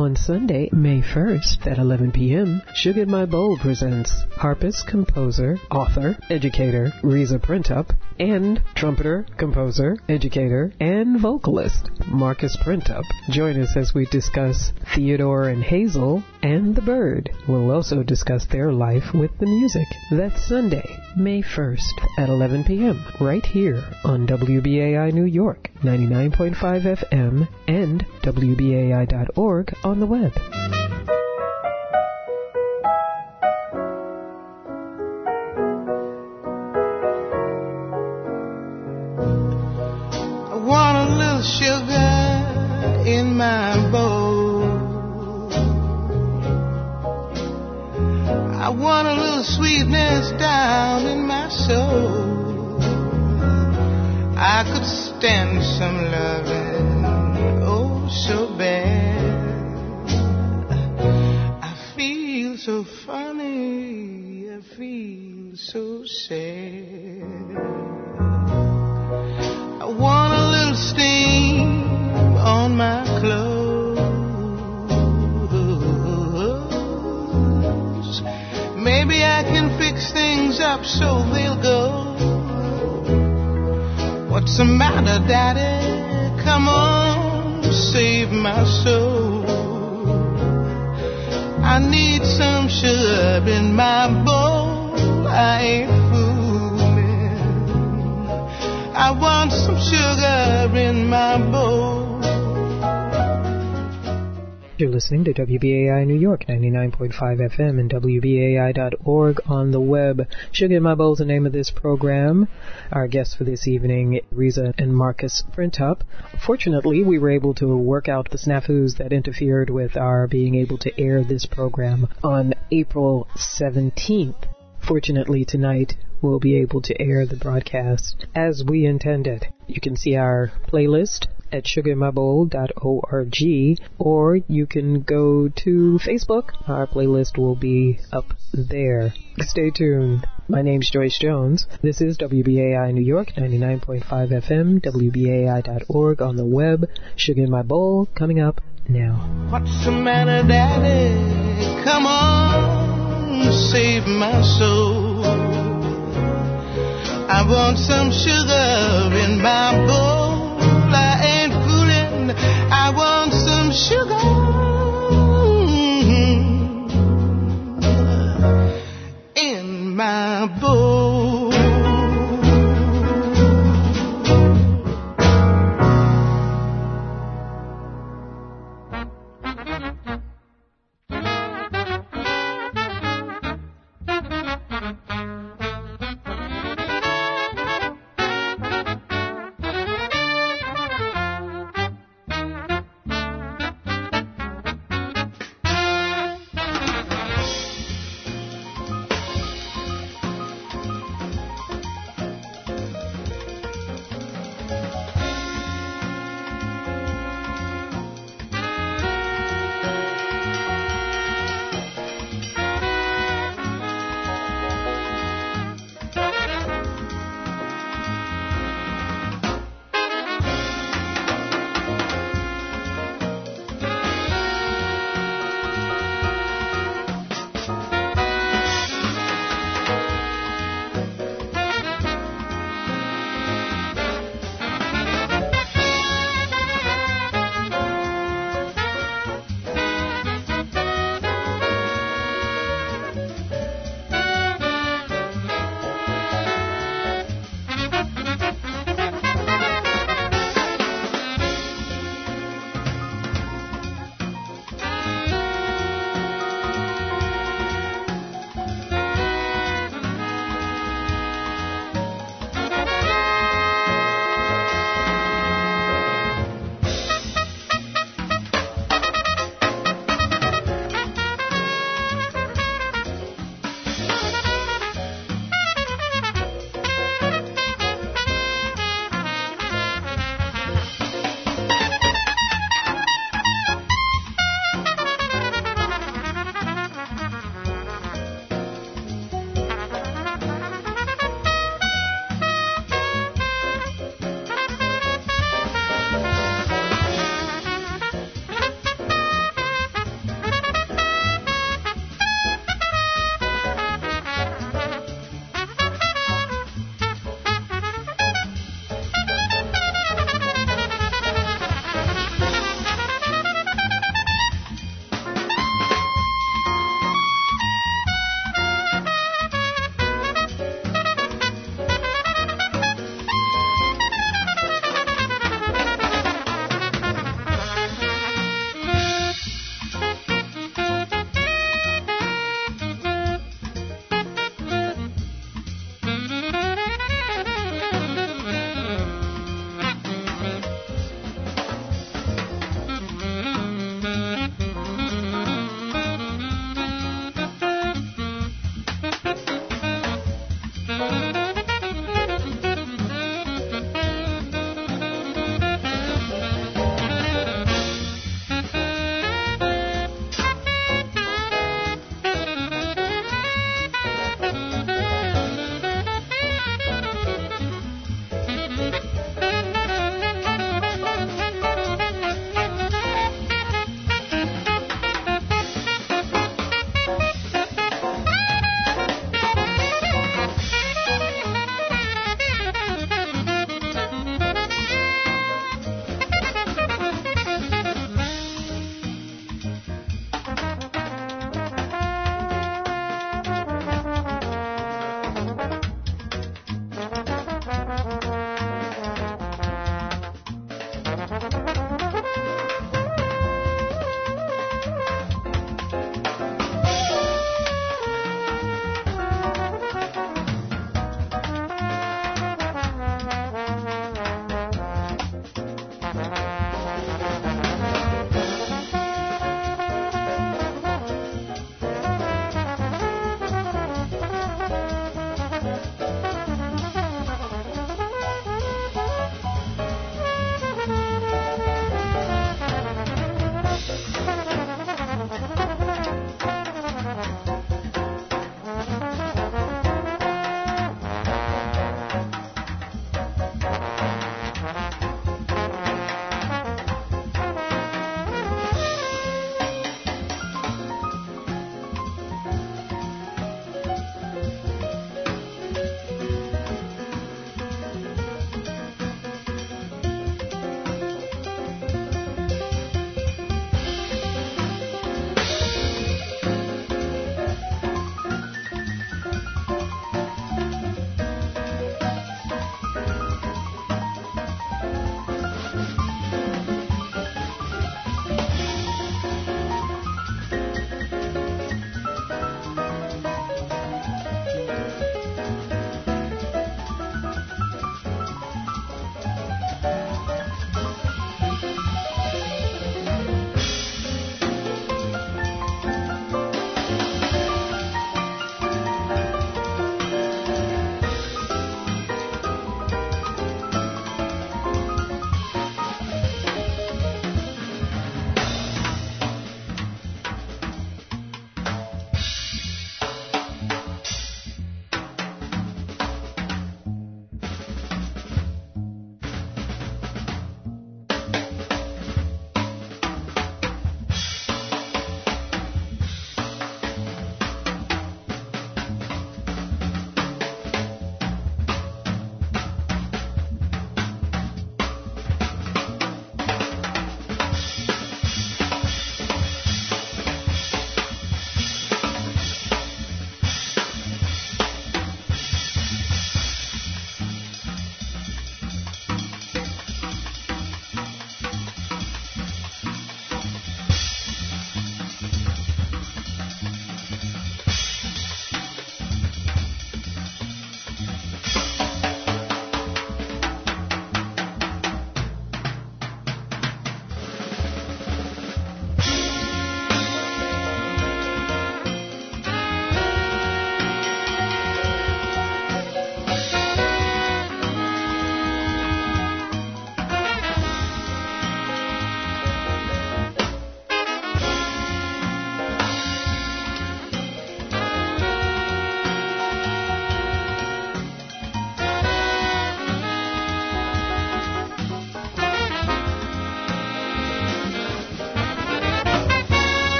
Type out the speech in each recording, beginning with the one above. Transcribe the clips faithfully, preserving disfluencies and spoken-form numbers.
On Sunday, May first at eleven p.m., Sugar in My Bowl presents harpist, composer, author, educator, Reza Printup, and trumpeter, composer, educator, and vocalist, Marcus Printup. Join us as we discuss Theodore and Hazel and the Bird. We'll also discuss their life with the music. That's Sunday, May first at eleven p.m. right here on W B A I New York, ninety-nine point five F M and W B A I dot org on the web. I want a little sugar in my bowl. I want a little sweetness down in my soul. I could stand some loving, oh so bad. I feel so funny, I feel so sad. I want a little steam on my clothes. Maybe I can fix things up so they'll go. What's the matter, Daddy? Come on, save my soul. I need some sugar in my bowl. I ain't fooling. I want some sugar in my bowl. You're listening to W B A I New York, ninety-nine point five F M and W B A I dot org on the web. Sugar in My Bowl is the name of this program. Our guests for this evening, Reza and Marcus Printup. Fortunately, we were able to work out the snafus that interfered with our being able to air this program on April seventeenth. Fortunately, tonight, we'll be able to air the broadcast as we intended. You can see our playlist at sugar in my bowl dot org, or you can go to Facebook. Our playlist will be up there. Stay tuned. My name's Joyce Jones. This is W B A I New York, ninety-nine point five F M, W B A I dot org on the web. Sugar in My Bowl coming up now. What's the matter, Daddy? Come on, save my soul. I want some sugar in my bowl. I ain't fooling. I want some sugar in my bowl.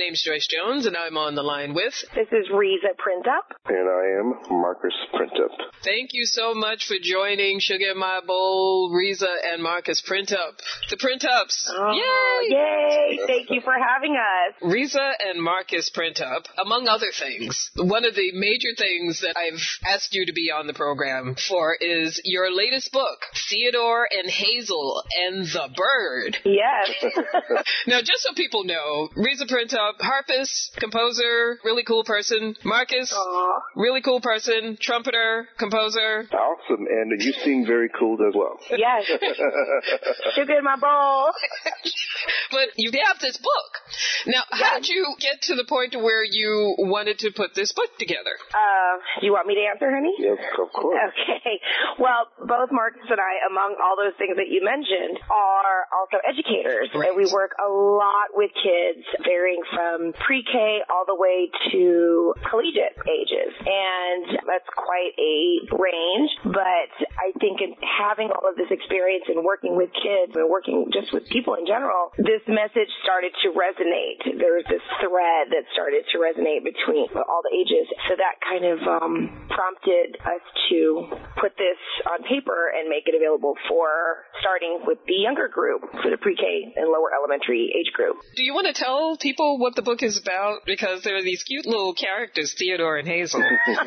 name's Joyce Jones, and I'm on the line with... This is Riza Printup. And I am Marcus Printup. Thank you so much for joining Sugar in My Bowl, Riza and Marcus Printup. The Printups. Oh, yay! Yay! Thank you for having us. Riza and Marcus Printup, among other things, one of the major things that I've asked you to be on the program for is your latest book, Theodore and Hazel and the Bird. Yes. Now, just so people know, Riza Printup, harpist, composer, really cool person. Marcus, Aww. really cool person, trumpeter, composer. Awesome, and you seem very cool as well. Yes. Sugar in my bowl. But you have this book. Now, how did you get to the point to where you wanted to put this book together? Uh, do you want me to answer, honey? Yes, of course. Okay. Well, both Marcus and I, among all those things that you mentioned, are also educators. Right. And we work a lot with kids, varying from pre-K all the way to collegiate ages. And that's quite a range. But I think in having all of this experience in working with kids and working just with people in general, this message started to resonate. There was this thread that started to resonate between all the ages. So that kind of um, prompted us to put this on paper and make it available for starting with the younger group, for the pre-K and lower elementary age group. Do you want to tell people what the book is about? Because there are these cute little characters, Theodore and Hazel,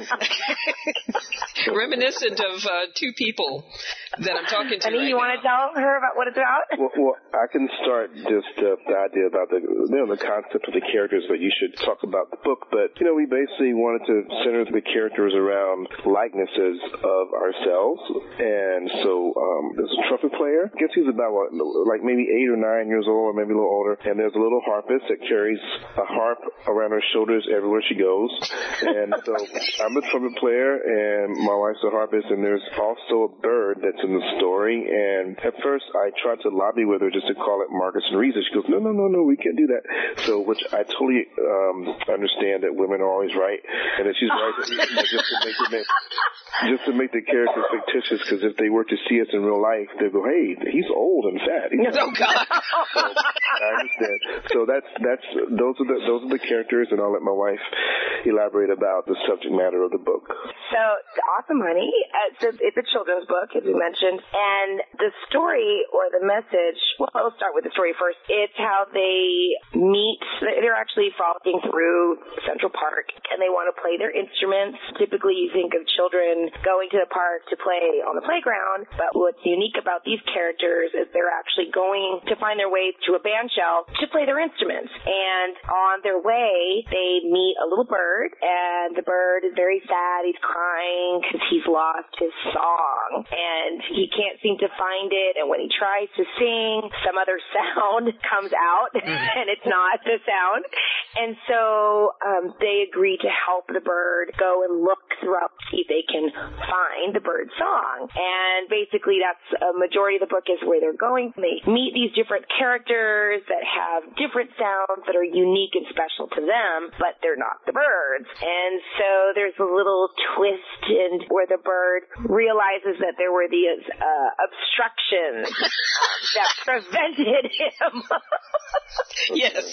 reminiscent of uh, two people that I'm talking to. Honey, right you now. want to tell her about what it's about? Well, well I can start just uh, the idea about the, you know, the concept of the characters, but you should talk about the book. But, you know, we basically wanted to center the characters around likenesses of ourselves. And so um, there's a trumpet player. I guess he's about, what, like maybe eight or nine years old or maybe a little older. And there's a little harpist that carries a harp around her shoulders everywhere she goes. And so I'm a trumpet player, and my wife's a harpist, and there's also a bird that's in the story. And at first I tried to lobby with her just to call it Marcus and Riza. She goes, no, no, no, no, we can't do that. So, which I totally um, understand that women are always right, and that she's right just to make it, just to make the character fictitious, because if they were to see us in real life, they'd go, hey, he's old and fat. He's Oh, God. So, I understand. So that's, that's, those are the, those are the characters, and I'll let my wife elaborate about the subject matter of the book. So, awesome, honey. Uh, so it's a children's book, as we mentioned, and the story or the message, well, I'll start with the story first. It's how they meet. They're actually frolicking through Central Park, and they want to play their instruments. Typically, you think of children going to the park to play on the playground, but what's unique about these characters is they're actually going to find their way to a band shell to play their instruments. And on their way, they meet a little bird, and the bird is very sad. He's crying because he's lost his song, and he can't seem to find it. And when he tries to sing, some other sound comes out, and it's not the sound. And so um, they agree to help the bird go and look throughout, see if they can find the bird's song. And basically that's a majority of the book is where they're going. They meet these different characters that have different sounds that are unique and special to them, but they're not the birds. And so there's a little twist in where the bird realizes that there were these uh, obstructions that prevented him Yes.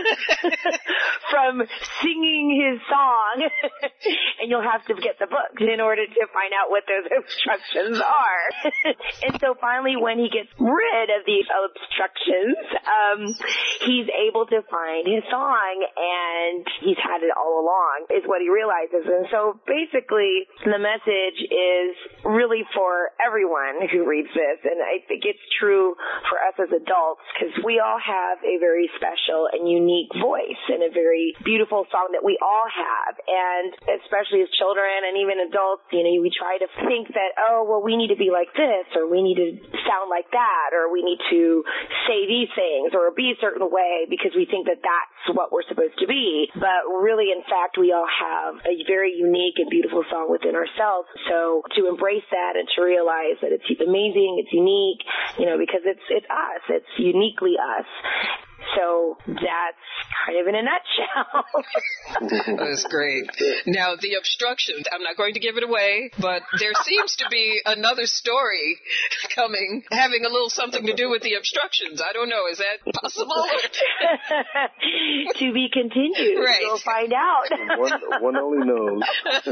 from singing his song. And you'll have to get the book in order to find out what those obstructions are. And so finally, when he gets rid of these obstructions, um, he's able to find his song, and he's had it all along, is what he realizes. And so basically, the message is really for everyone who reads this, and I think it's true for us as adults, because we all have a very special and unique voice and a very beautiful song that we all have. And especially as children and even adults, you know, we try to think that, oh, well, we need to be like this, or we need to sound like that, or we need to say these things or be a certain way because we think that that's what we're supposed to be. But really, in fact, we all have a very unique and beautiful song within ourselves. So to embrace that and to realize that it's amazing, it's unique, you know, because it's it's us, it's uniquely us. So that's kind of in a nutshell. That's great. Now, the obstructions, I'm not going to give it away, but there seems to be another story coming, having a little something to do with the obstructions. I don't know. Is that possible? To be continued. Right. We'll find out. One, one only knows.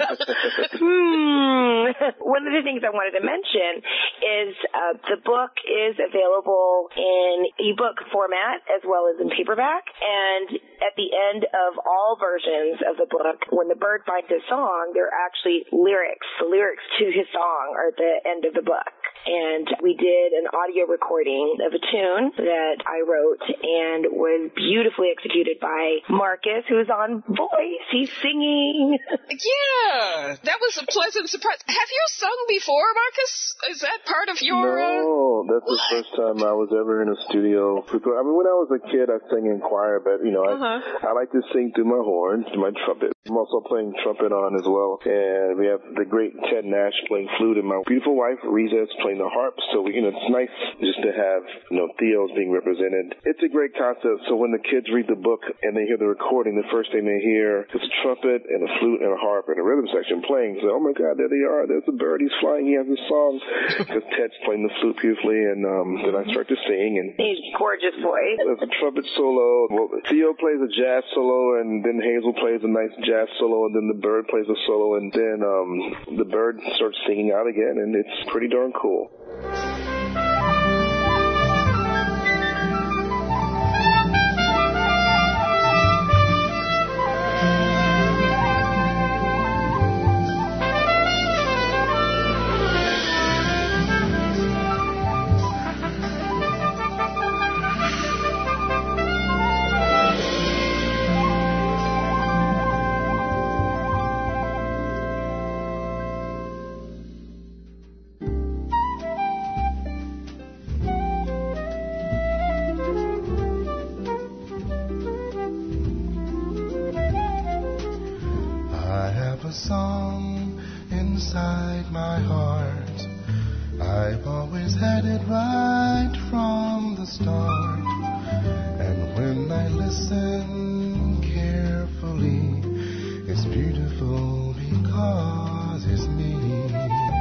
hmm. One of the things I wanted to mention is uh, the book is available in ebook format as well as in paperback. And at the end of all versions of the book, when the bird finds a song, there are actually lyrics. The lyrics to his song are at the end of the book. And we did an audio recording of a tune that I wrote and was beautifully executed by Marcus, who is on voice. He's singing. Yeah, that was a pleasant surprise. Have you sung before, Marcus? Is that part of your... No, that's the what? first time I was ever in a studio. I mean, when I was a kid, I sang in choir, but, you know, Uh-huh. I, I like to sing through my horn, through my trumpet. I'm also playing trumpet on as well. And we have the great Ted Nash playing flute, and my beautiful wife, Riza, is playing the harp. So, we, you know, it's nice just to have, you know, Theo's being represented. It's a great concept. So when the kids read the book and they hear the recording, the first thing they hear is a trumpet and a flute and a harp and a rhythm section playing. So, oh my God, there they are. There's a bird. He's flying. He has a song. Because Ted's playing the flute beautifully, and um, then I start to sing. And He's gorgeous voice. there's a trumpet solo. Well, Theo plays a jazz solo, and then Hazel plays a nice jazz solo, and then the bird plays a solo, and then um, the bird starts singing out again, and it's pretty darn cool. A song inside my heart. I've always had it right from the start. And when I listen carefully, it's beautiful because it's me.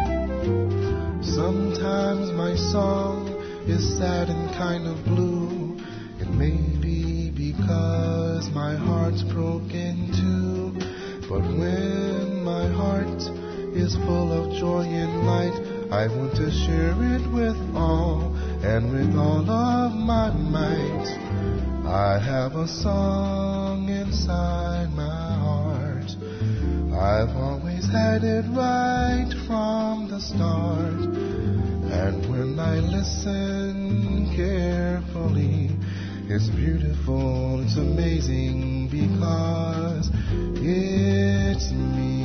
Sometimes my song is sad and kind of blue. It may be because my heart's broken too. But when my heart is full of joy and light, I want to share it with all and with all of my might. I have a song inside my heart. I've always had it right from the start. And when I listen carefully, it's beautiful, it's amazing because it's me.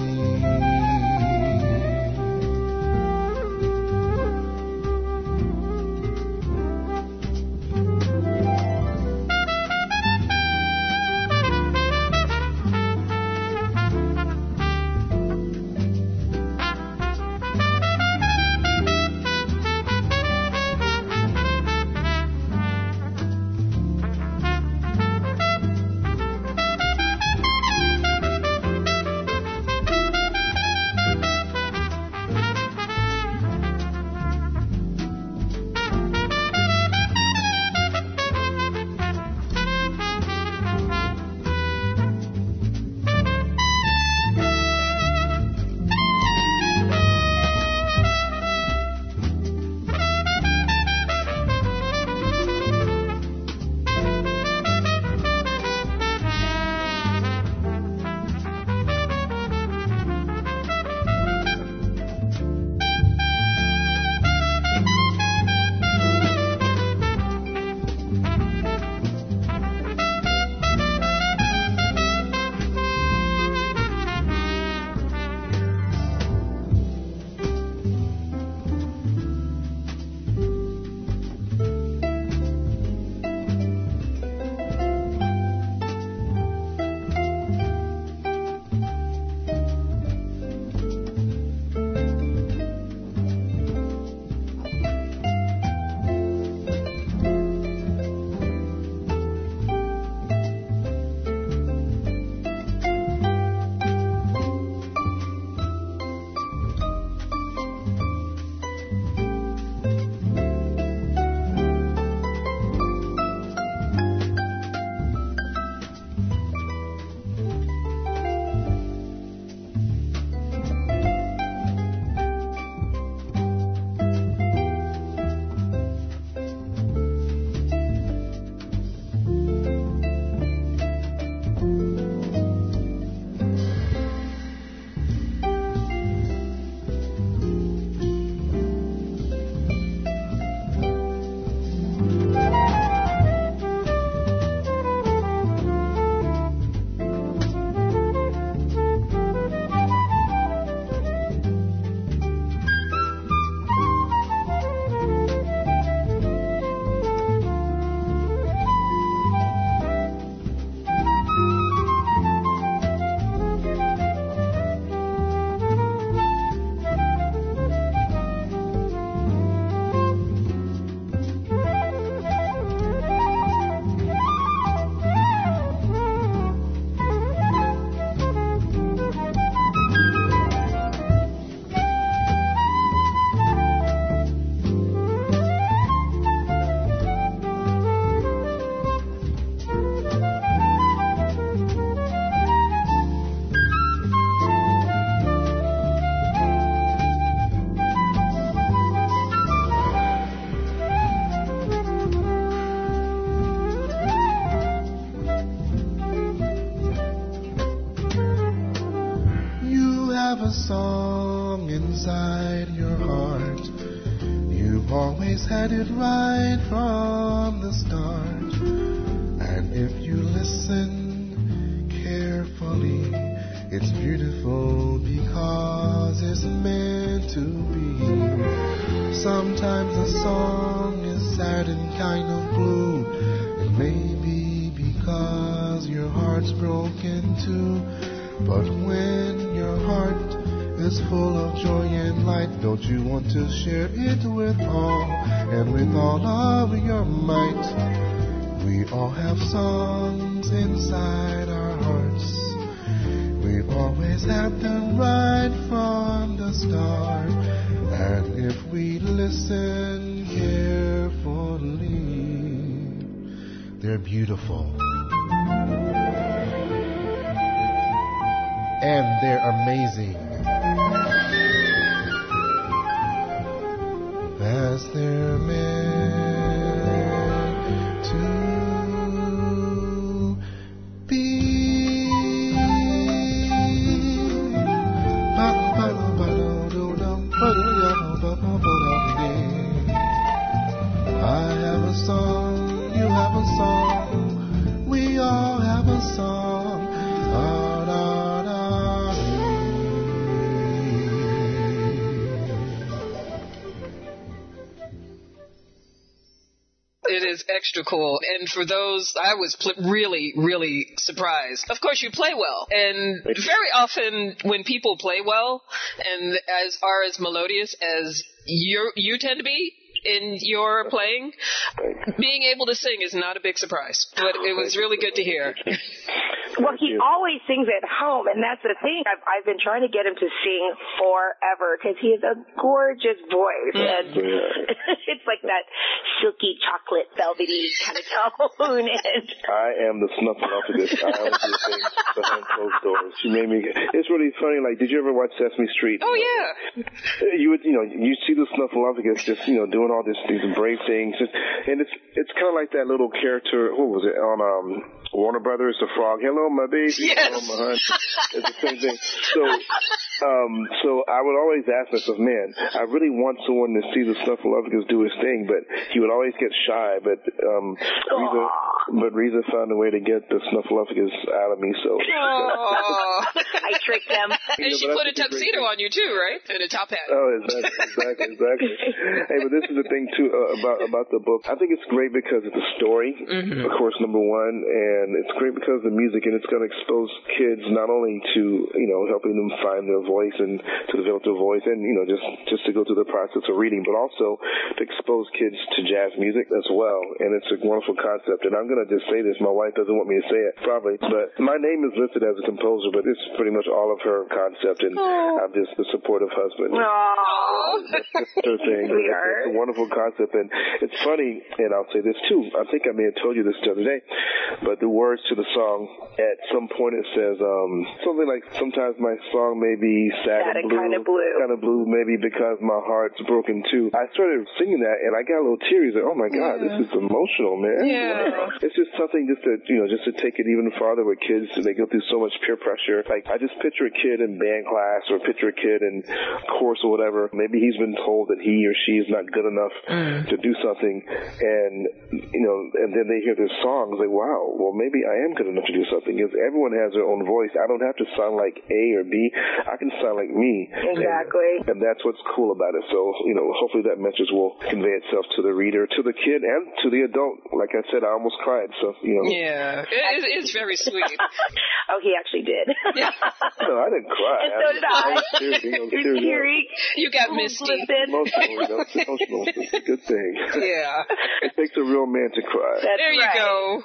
always had it right from the start. And if you listen carefully, it's beautiful because it's meant to be. Sometimes the song is sad and kind of blue. It may be because your heart's broken too. But when your heart is full of joy and light, don't you want to share it with all and with all of your might? We all have songs inside our hearts. We've always had them right from the start. And if we listen carefully, they're beautiful. And they're amazing. As they're meant to be. I have a song, you have a song, we all have a song. Da, da, da. It is extra cool. And for those, I was pl- really, really surprised. Of course, you play well. And very often when people play well and as are as melodious as you you tend to be in your playing, being able to sing is not a big surprise. But it was really good to hear. Well, he always sings at home, and that's the thing. I've, I've been trying to get him to sing forever because he has a gorgeous voice. And it's like that silky, chocolate, velvety kind of tone. And I am the Snuffleupagus. I always do things behind closed doors. She made me. It's really funny. Like, did you ever watch Sesame Street? Oh, yeah. You would, you know, you see the Snuffleupagus just, you know, doing all this, these brave things, and it's it's kind of like that little character. What was it on um, Warner Brothers? The frog. Hello, my baby. Yes. Hello, my honey. It's the same thing. So, um, so I would always ask myself, man, I really want someone to see the Snuffleupagus do his thing, but he would always get shy. But um, Reza, but Reza found a way to get the Snuffleupagus out of me. So I tricked them. And she put a tuxedo on you too, right? And a top hat. Oh, exactly, exactly, exactly. Hey, but this is the thing too uh, about about the book. I think it's great because it's a story, mm-hmm. of course, number one, and it's great because of the music, and it's going to expose kids not only to, you know, helping them find their voice and to develop their voice, and you know, just just to go through the process of reading, but also to expose kids to jazz music as well. And it's a wonderful concept. And I'm going to just say this. My wife doesn't want me to say it, probably, but my name is listed as a composer, but it's pretty much all of her concept, and Aww. I'm just the supportive husband. Aww. That's her thing. It's, it's a wonderful concept, and it's funny, and I'll say this too. I think I may have told you this the other day, but the words to the song, at some point it says um, something like, sometimes my song may be sad, sad and blue, kind of blue, kind of blue, maybe because my heart's broken too. I started singing that, and I got a little teary. Like, oh my God, yeah. This is emotional, man. Yeah. It's just something just to, you know, just to take it even farther with kids, and they go through so much peer pressure. Like, I just picture a kid in band class, or picture a kid in course or whatever. Maybe he's been told that he or she is not good enough mm. to do something, and, you know, and then they hear this song, like, wow, well, maybe I am good enough to do something, because everyone has their own voice. I don't have to sound like A or B. I can sound like me. Exactly. And, and that's what's cool about it. So, you know, hopefully that message will convey itself to the reader, to the kid, and to the adult. Like I said, I almost cried, so, you know. Yeah, it, it's very sweet. Oh, he actually did. Yeah. No, I didn't cry. And so did I. You're teary. You got misty. Emotional, you know, it's emotional. It's a good thing. Yeah. It takes a real man to cry. That's there you right. go.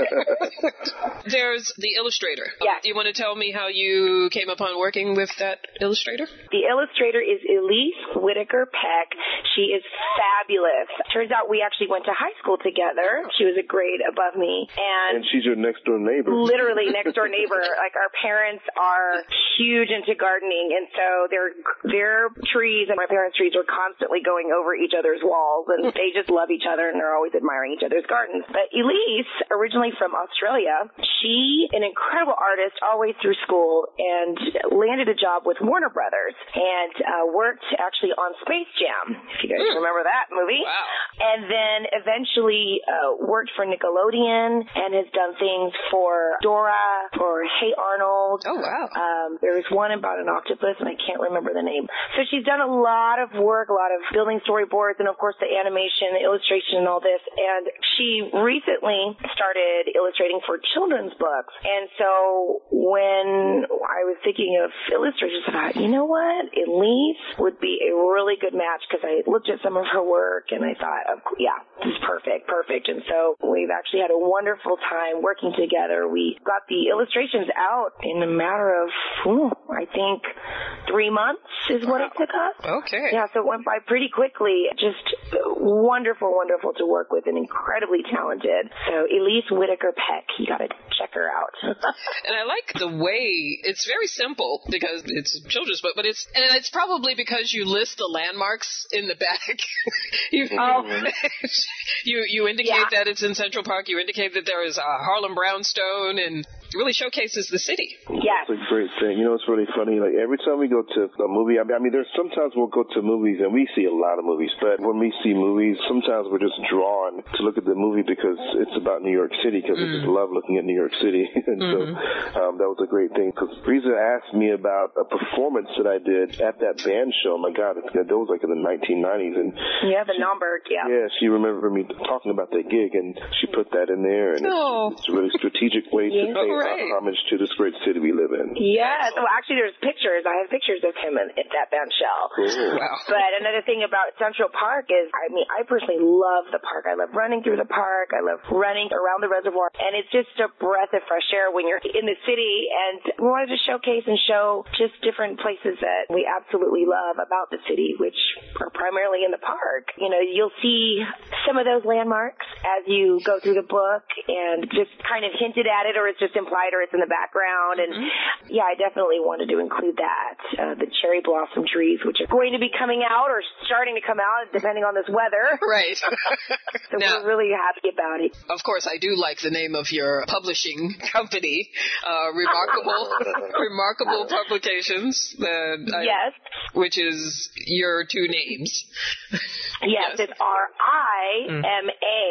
There's the illustrator. Yeah. Do you want to tell me how you came upon working with that illustrator? The illustrator is Elise Whitaker Peck. She is fabulous. Turns out we actually went to high school together. She was a grade above me. And, and she's your next door neighbor. Literally next door neighbor. Like, our parents are huge into gardening, and so their their trees and my parents' trees are constantly going over each other's walls, and they just love each other, and they're always admiring each other's gardens. But Elise, originally from Australia, she, an incredible artist all the way through school, and landed a job with Warner Brothers and uh, worked actually on Space Jam, if you guys mm. remember that movie. Wow. And then eventually uh, worked for Nickelodeon and has done things for Dora, for Hey Arnold. Oh, wow. Um, there was one about an octopus, and I can't remember the name. So she's done a lot of work, a lot of building storyboards, and of course the animation, the illustration, and all this. And she recently started illustrating for children's books. And so when I was thinking of illustrators, I thought, you know what? Elise would be a really good match, because I looked at some of her work and I thought, oh, yeah, this is perfect, perfect. And so we've actually had a wonderful time working together. We got the illustrations out in a matter of, ooh, I think, three months is what it took us. Okay. Yeah, so it went by pretty quickly. Just wonderful, wonderful to work with and incredibly talented. So Elise Whitaker Peck, you got to check her out. And I like the way it's very simple, because it's a children's book, but it's and it's probably because you list the landmarks in the back. you, oh. you you indicate yeah. that it's in Central Park. You indicate that there is a Harlem Brownstone, and it really showcases the city. Yes. That's a great thing. You know, it's really funny. Like, every time we go to a movie, I mean, there's sometimes we'll go to movies and we see a lot of movies, but when we see movies, sometimes we're just drawn to look at the movie because it's about New York City, because mm. we just love looking at New York City. and mm-hmm. so um, that was a great thing, because Riza asked me about a performance that I did at that band show. My God, it's, that was like in the nineteen nineties. And yeah, the Naumburg, yeah. Yeah, she remembered me talking about that gig, and she put that in there, and oh. it's, it's a really strategic way yeah. to pay right. homage to this great city we live in. Yeah, so actually there's pictures. I have pictures of him in, at that band shell. Cool. Wow. But another thing about Central Park is, I mean, I personally love the park. I love running through the park. I love running around the reservoir. And it's just a breath of fresh air when you're in the city. And we wanted to showcase and show just different places that we absolutely love about the city, which are primarily in the park. You know, you'll see some of those landmarks as you go through the book, and just kind of hinted at it, or it's just implied, or it's in the background. And mm-hmm. yeah, I definitely wanted to include that. Uh, the cherry blossom trees, which are going to be coming out or starting to come out, depending on this weather. Right. So now, we're really happy about it. Of course, I do like the name of your publishing company, uh, Remarkable Remarkable Publications. That I, yes. Which is your two names. Yes, yes. It's R I M A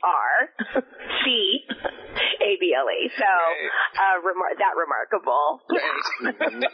R C A B L E. So right. uh, remar- that remarkable. Right.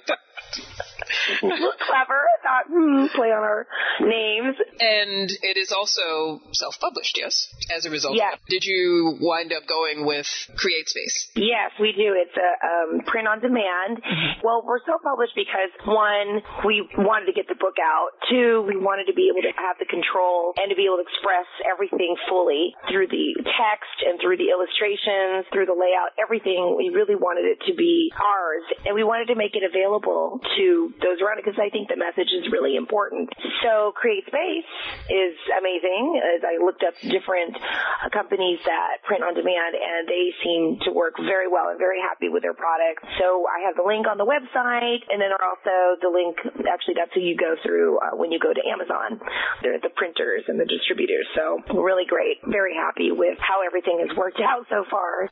Clever. Thought, hmm, play on our names. And it is also self-published, yes, as a result. Yes. Did you wind up going with CreateSpace? Yes, we do. It's a um, print on demand. Mm-hmm. Well, we're self-published because, one, we wanted to get the book out. Two, we wanted to be able to have the control and to be able to express everything fully through the text and through the illustrations, through the layout, everything. We really wanted it to be ours, and we wanted to make it available to those around it, because I think the message is really important. So CreateSpace is amazing. As I looked up different uh, companies that print on demand, and they seem to work very well and very happy with their product. So I have the link on the website, and then also the link, actually that's who you go through uh, when you go to Amazon. They're the printers and the distributors. So really great. Very happy with how everything has worked out so far.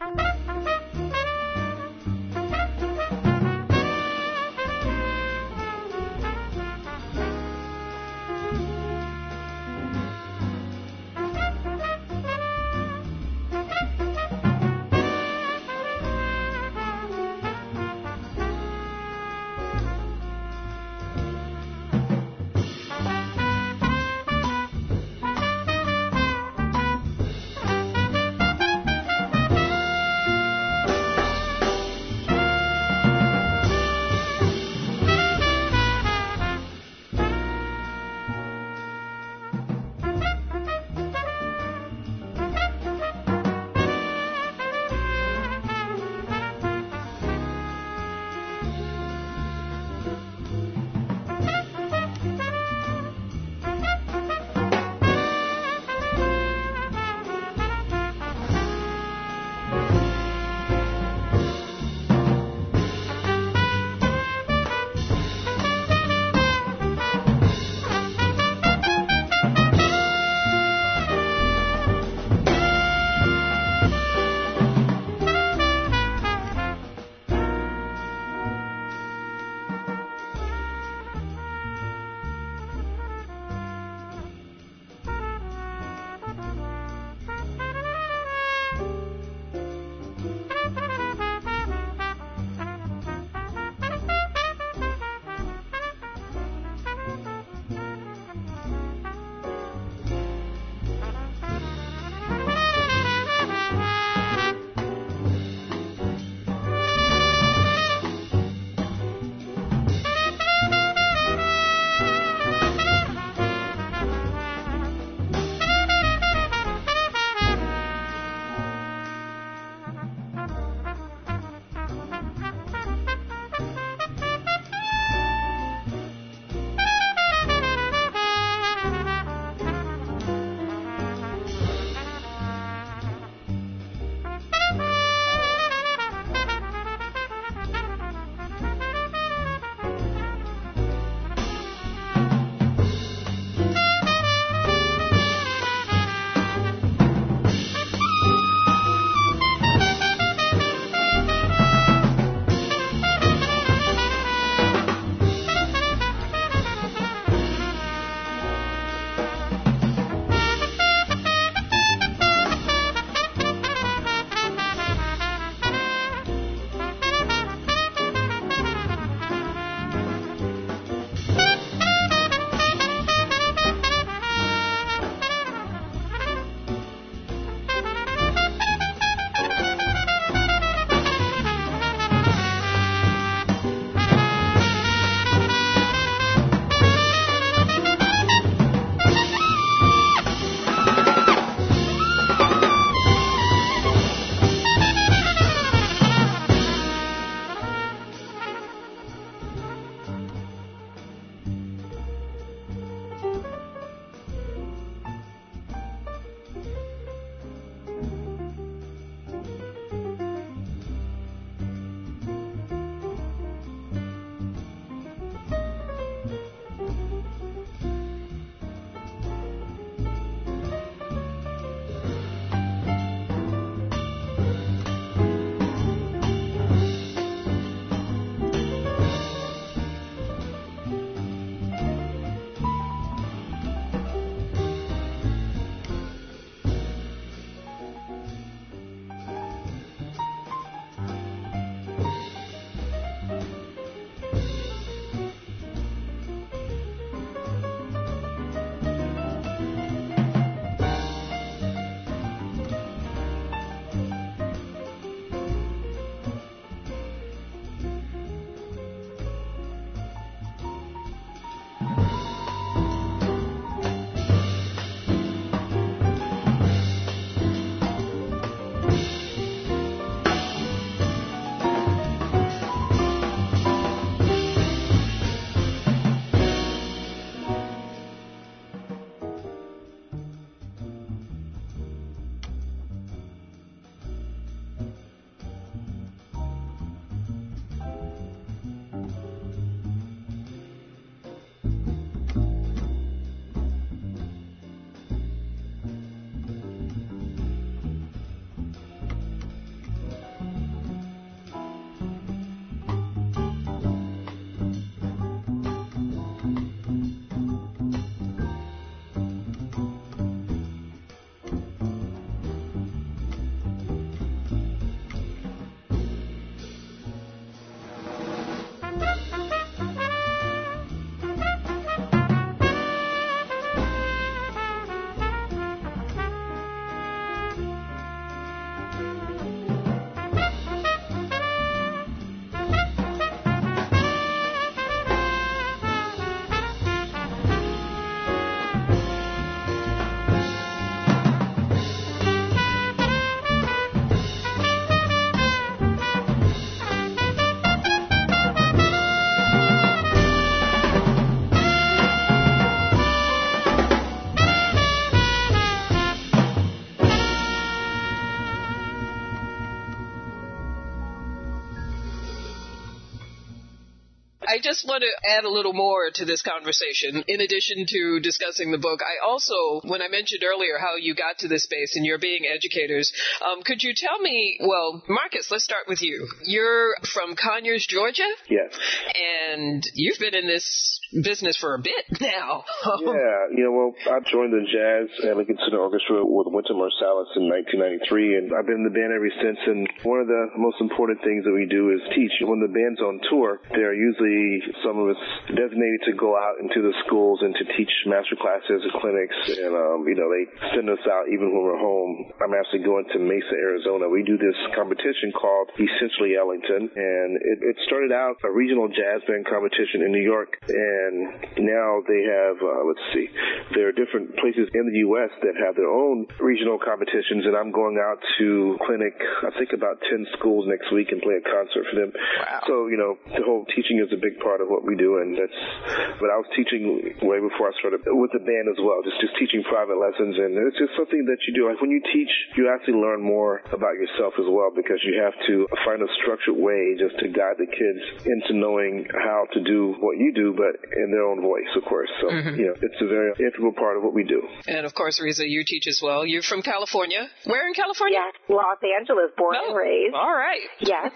I just want to add a little more to this conversation. In addition to discussing the book, I also, when I mentioned earlier how you got to this space and you're being educators, um, could you tell me, well, Marcus, let's start with you. You're from Conyers, Georgia? Yes. And you've been in this business for a bit now. Yeah, you know, well, I joined the Jazz and Lincoln Center Orchestra with Wynton Marsalis in nineteen ninety-three, and I've been in the band ever since, and one of the most important things that we do is teach. When the band's on tour, there are usually some of us designated to go out into the schools and to teach master classes and clinics, and, um, you know, they send us out even when we're home. I'm actually going to Mesa, Arizona. We do this competition called Essentially Ellington, and it, it started out a regional jazz band competition in New York, and now they have, uh, let's see, there are different places in the U S that have their own regional competitions, and I'm going out to clinic, I think about ten schools next week and play a concert for them. Wow. So, you know, the whole teaching is a big part of what we do, and that's, but I was teaching way before I started with the band as well, just, just teaching private lessons, and it's just something that you do. Like when you teach, you actually learn more about yourself as well, because you have to find a structured way just to guide the kids into knowing how to do what you do, but in their own voice, of course. So, mm-hmm. you know, it's a very integral part of what we do. And of course, Reza, you teach as well. You're from California. Where in California? Yes, Los Angeles, born oh, and raised. All right. Yes.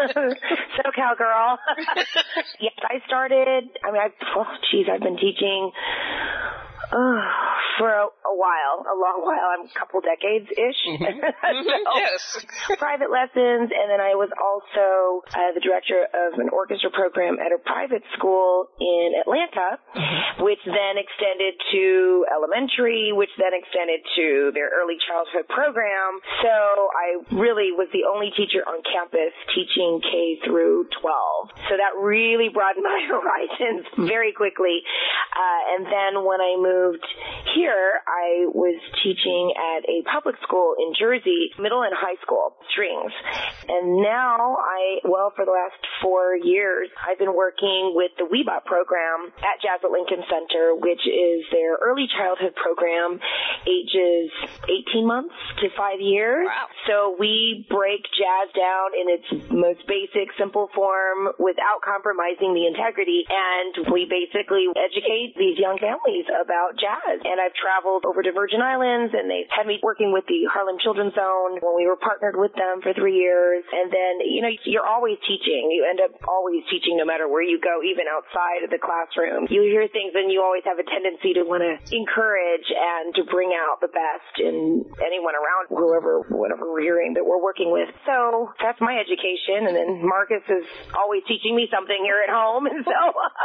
SoCal girl. Yes, I started, I mean, I, oh, geez, I've been teaching uh, for a, a while, a long while. I'm a couple decades-ish. Mm-hmm. so, yes. Private lessons, and then I was also uh, the director of an orchestra program at a private school in Atlanta, mm-hmm. which then extended to elementary, which then extended to their early childhood program. So I really was the only teacher on campus teaching K through twelve. So that really broadened my horizons very quickly. Uh, and then when I moved here, I was teaching at a public school in Jersey, middle and high school, strings. And now I, well, for the last four years, I've been working with the WeBot program at Jazz at Lincoln Center, which is their early childhood program, ages eighteen months to five years. Wow. So we break jazz down in its most basic, simple form without compromising the integrity, and we basically educate these young families about jazz. And I've traveled over to Virgin Islands, and they had me working with the Harlem Children's Zone when we were partnered with them for three years. And then, you know, you're always teaching. You end up always teaching no matter where you go, even outside of the classroom. You hear things, and you always have a tendency to want to encourage and to bring out the best in anyone around, whoever, whatever we're hearing that we're working with. So that's my education. And then Marcus is always teaching me something here at home. And so...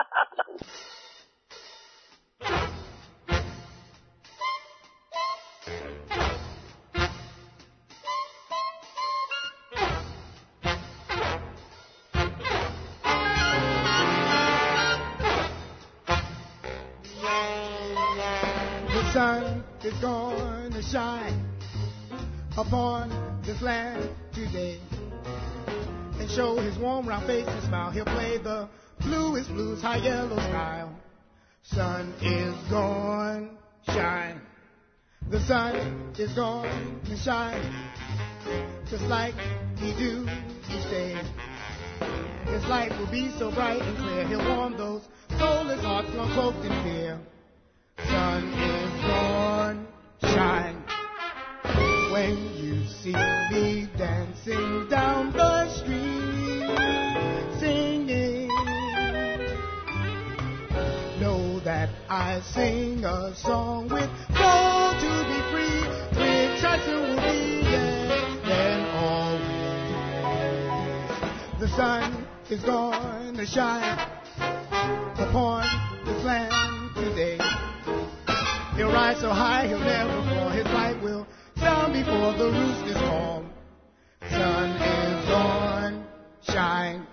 The sun is going to shine upon this land today and show his warm round face and smile. He'll play the bluest blues, high yellow style. Sun is going to shine. The sun is going to shine just like he do each day. His light will be so bright and clear. He'll warm those soulless hearts long cloaked in fear. Sun is going to shine when you see me dancing down the street, singing. Know that I sing a song with gold to be free, with Chaucer will be yes, then always. The sun is going to shine upon this land today. He'll rise so high he'll never fall. His light will sound before the roosters call. Sun is going to shine.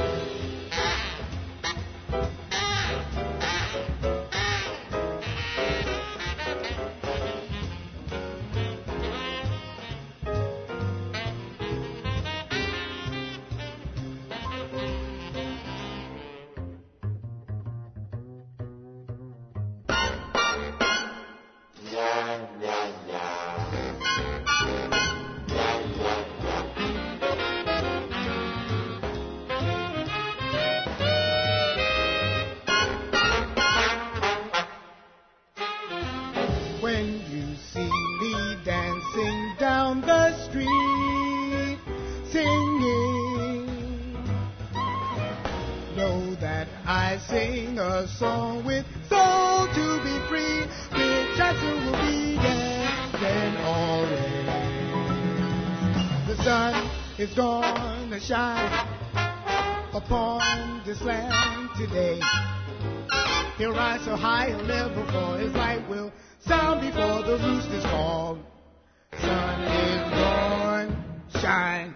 It's gonna shine upon this land today. He'll rise so high he'll never fall. His light will sound before the roosters call. Sun is gonna shine.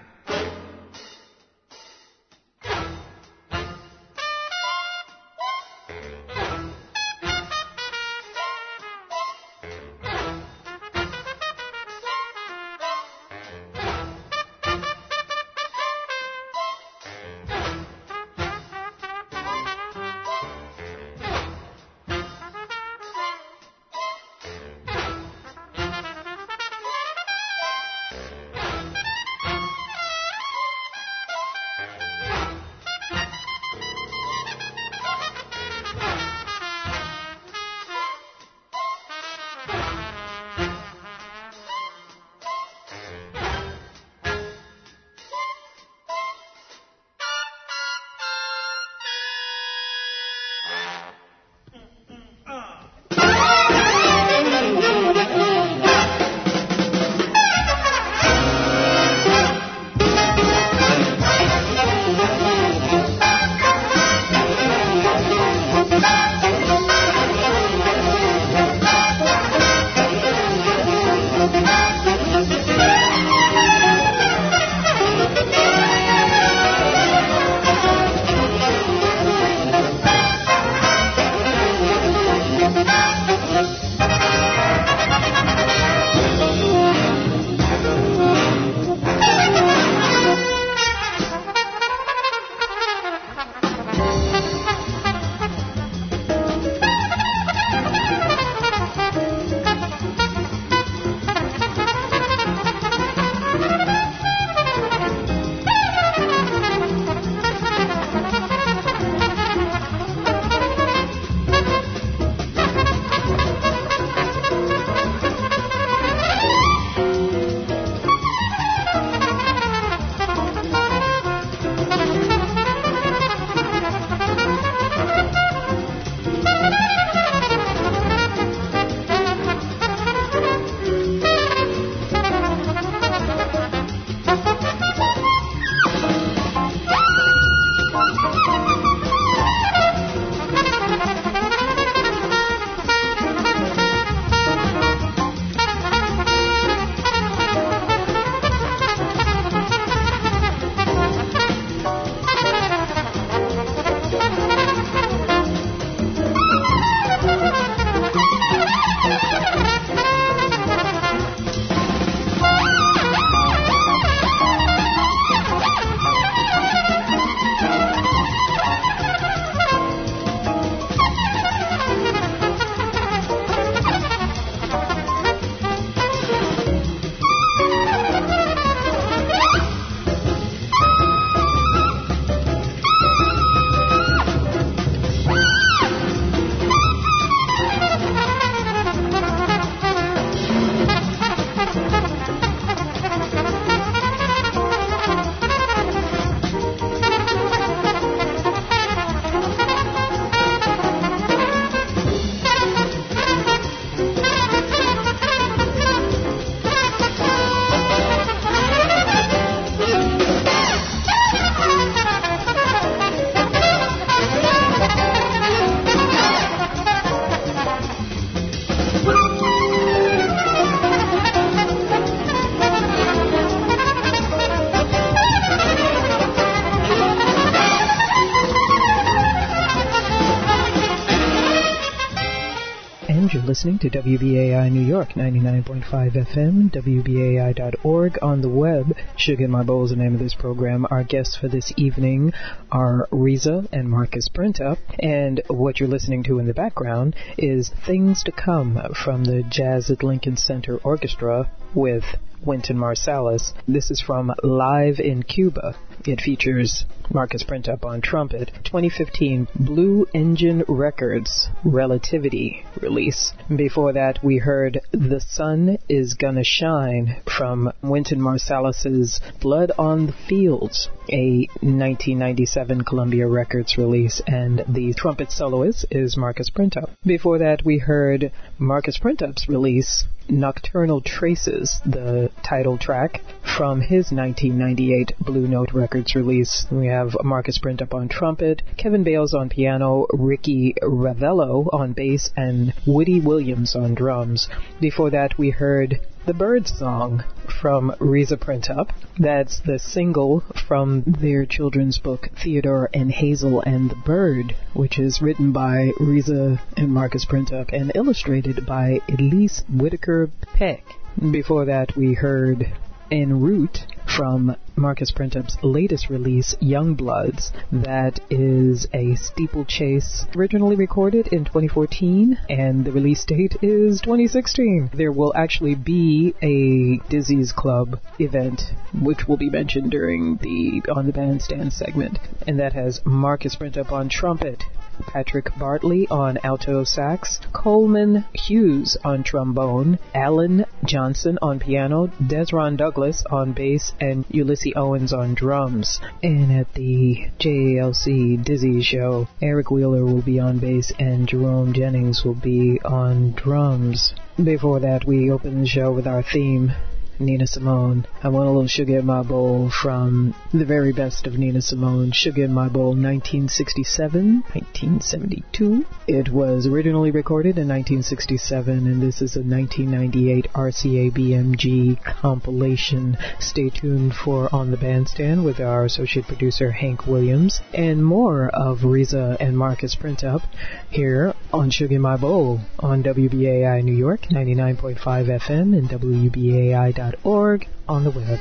listening to W B A I New York, ninety-nine point five F M, W B A I dot org on the web. Sugar in My Bowl is the name of this program. Our guests for this evening are Reza and Marcus Brentup, and what you're listening to in the background is Things to Come from the Jazz at Lincoln Center Orchestra with Wynton Marsalis. This is from Live in Cuba. It features Marcus Brentup on trumpet. twenty fifteen Blue Engine Records Relativity release. Before that, we heard The Sun Is Gonna Shine from Wynton Marsalis's Blood on the Fields, a nineteen ninety-seven Columbia Records release, and the trumpet soloist is Marcus Brentup. Before that, we heard Marcus Brentup's release, Nocturnal Traces, the title track from his nineteen ninety-eight Blue Note Records release. We have Marcus Brentup on trumpet, Kevin Bales on piano, Ricky Ravello on bass, and Woody Williams on drums. Before that, we heard The Bird Song from Reza Brentup. That's the single from their children's book, Theodore and Hazel and the Bird, which is written by Reza and Marcus Brentup and illustrated by Elise Whitaker Peck. Before that, we heard En Route from Marcus Brentup's latest release, Young Bloods. That is a steeplechase originally recorded in twenty fourteen, and the release date is twenty sixteen. There will actually be a Dizzy's Club event, which will be mentioned during the On the Bandstand segment, and that has Marcus Brentup on trumpet, Patrick Bartley on alto sax, Coleman Hughes on trombone, Alan Johnson on piano, Desron Douglas on bass, and Ulysses Owens on drums. And at the J A L C Dizzy show, Eric Wheeler will be on bass and Jerome Jennings will be on drums. Before that, we open the show with our theme, Nina Simone. I want a little Sugar in My Bowl from the very best of Nina Simone, Sugar in My Bowl nineteen sixty-seven, nineteen seventy-two. It was originally recorded in nineteen sixty-seven, and this is a nineteen ninety-eight R C A B M G compilation. Stay tuned for On the Bandstand with our associate producer Hank Williams, and more of Reza and Marcus Brentup here on Sugar in My Bowl on W B A I New York, ninety-nine point five F M and W B A I dot org on the web.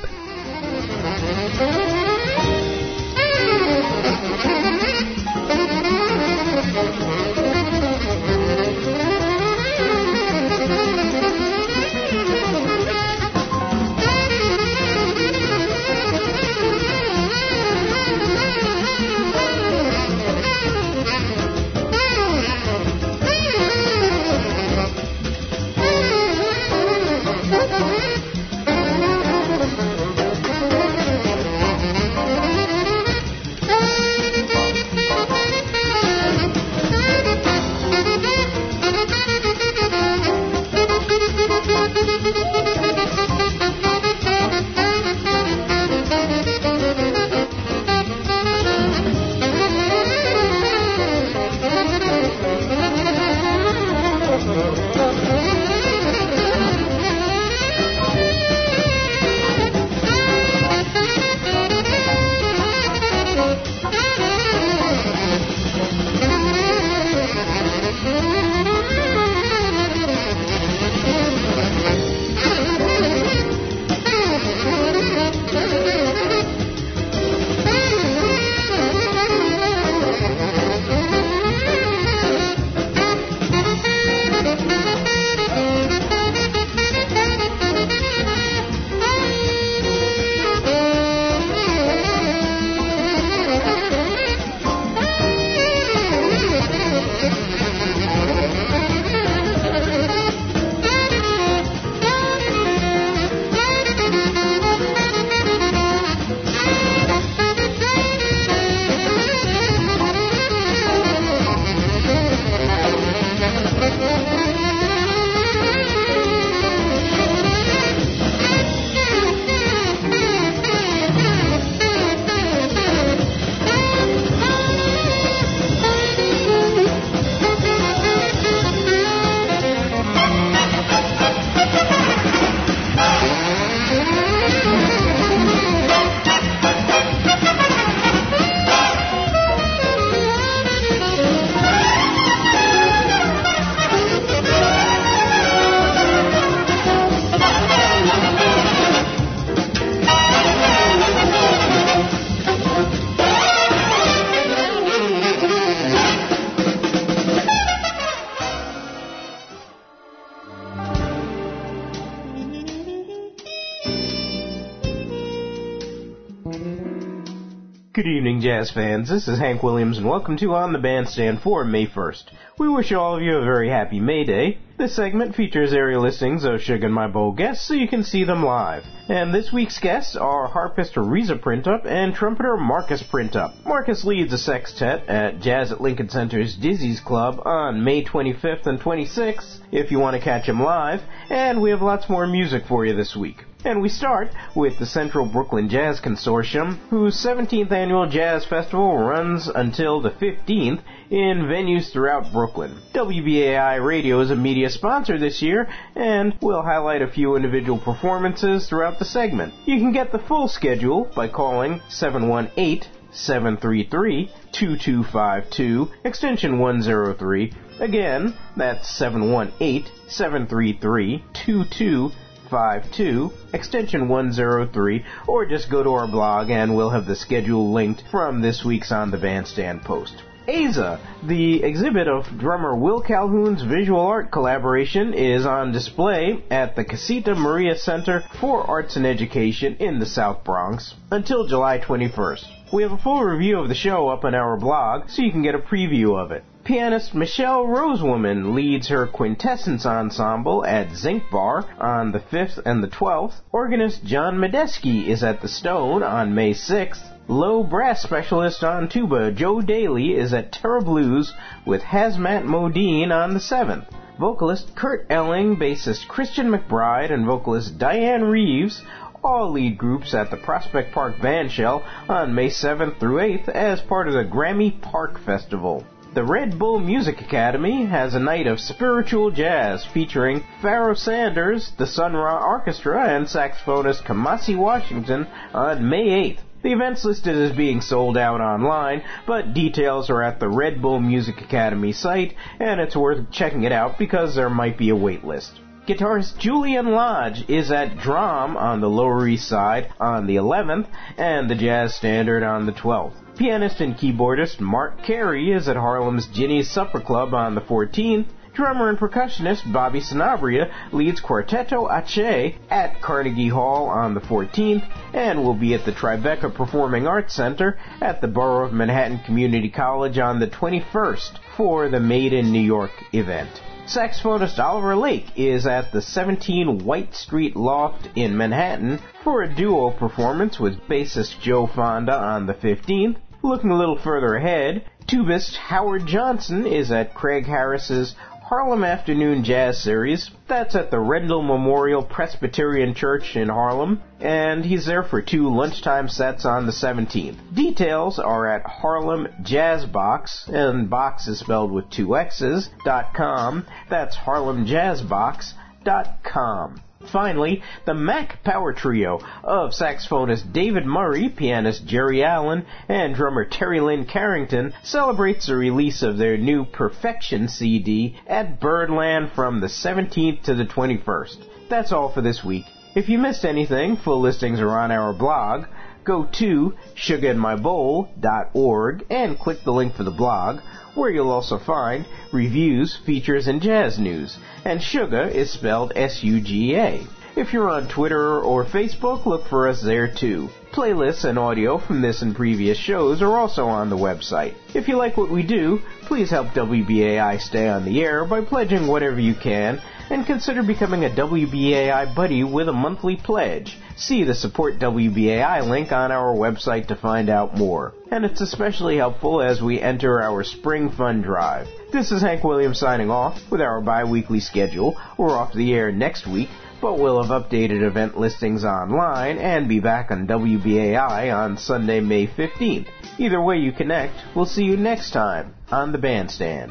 Good evening, jazz fans. This is Hank Williams, and welcome to On the Bandstand for May first. We wish all of you a very happy May Day. This segment features area listings of Sugar in My Bowl guests so you can see them live. And this week's guests are harpist Ariza Printup and trumpeter Marcus Printup. Marcus leads a sextet at Jazz at Lincoln Center's Dizzy's Club on May twenty-fifth and twenty-sixth if you want to catch him live, and we have lots more music for you this week. And we start with the Central Brooklyn Jazz Consortium, whose seventeenth annual jazz festival runs until the fifteenth in venues throughout Brooklyn. W B A I Radio is a media sponsor this year, and we'll highlight a few individual performances throughout the segment. You can get the full schedule by calling seven one eight, seven three three, two two five two, extension one oh three. Again, that's seven one eight, seven three three, two two five two, extension one oh three, or just go to our blog and we'll have the schedule linked from this week's On the Bandstand post. Aza, the exhibit of drummer Will Calhoun's visual art collaboration, is on display at the Casita Maria Center for Arts and Education in the South Bronx until July twenty-first. We have a full review of the show up on our blog, so you can get a preview of it. Pianist Michelle Rosewoman leads her Quintessence Ensemble at Zinc Bar on the fifth and the twelfth. Organist John Medeski is at the Stone on May sixth. Low brass specialist on tuba Joe Daly is at Terra Blues with Hazmat Modine on the seventh. Vocalist Kurt Elling, bassist Christian McBride, and vocalist Diane Reeves all lead groups at the Prospect Park Bandshell on May seventh through eighth as part of the Grammy Park Festival. The Red Bull Music Academy has a night of spiritual jazz featuring Pharoah Sanders, the Sun Ra Orchestra, and saxophonist Kamasi Washington on May eighth. The event's listed as being sold out online, but details are at the Red Bull Music Academy site, and it's worth checking it out because there might be a wait list. Guitarist Julian Lodge is at Drum on the Lower East Side on the eleventh, and the Jazz Standard on the twelfth. Pianist and keyboardist Mark Carey is at Harlem's Ginny's Supper Club on the fourteenth. Drummer and percussionist Bobby Sanabria leads Quartetto Ache at Carnegie Hall on the fourteenth, and will be at the Tribeca Performing Arts Center at the Borough of Manhattan Community College on the twenty-first for the Made in New York event. Saxophonist Oliver Lake is at the seventeen White Street Loft in Manhattan for a duo performance with bassist Joe Fonda on the fifteenth. Looking a little further ahead, tubist Howard Johnson is at Craig Harris's Harlem Afternoon Jazz Series. That's at the Rendell Memorial Presbyterian Church in Harlem, and he's there for two lunchtime sets on the seventeenth. Details are at Harlem Jazz Box, and box is spelled with two X's, dot com. That's harlem jazz box dot com. Finally, the Mac Power Trio of saxophonist David Murray, pianist Jerry Allen, and drummer Terry Lynn Carrington celebrates the release of their new Perfection C D at Birdland from the seventeenth to the twenty-first. That's all for this week. If you missed anything, full listings are on our blog. Go to sugar in my bowl dot org and click the link for the blog, where you'll also find reviews, features, and jazz news. And Sugar is spelled S U G A. If you're on Twitter or Facebook, look for us there too. Playlists and audio from this and previous shows are also on the website. If you like what we do, please help W B A I stay on the air by pledging whatever you can, and consider becoming a W B A I buddy with a monthly pledge. See the Support W B A I link on our website to find out more. And it's especially helpful as we enter our Spring Fund Drive. This is Hank Williams signing off with our bi-weekly schedule. We're off the air next week, but we'll have updated event listings online and be back on W B A I on Sunday, May fifteenth. Either way you connect, we'll see you next time on the Bandstand.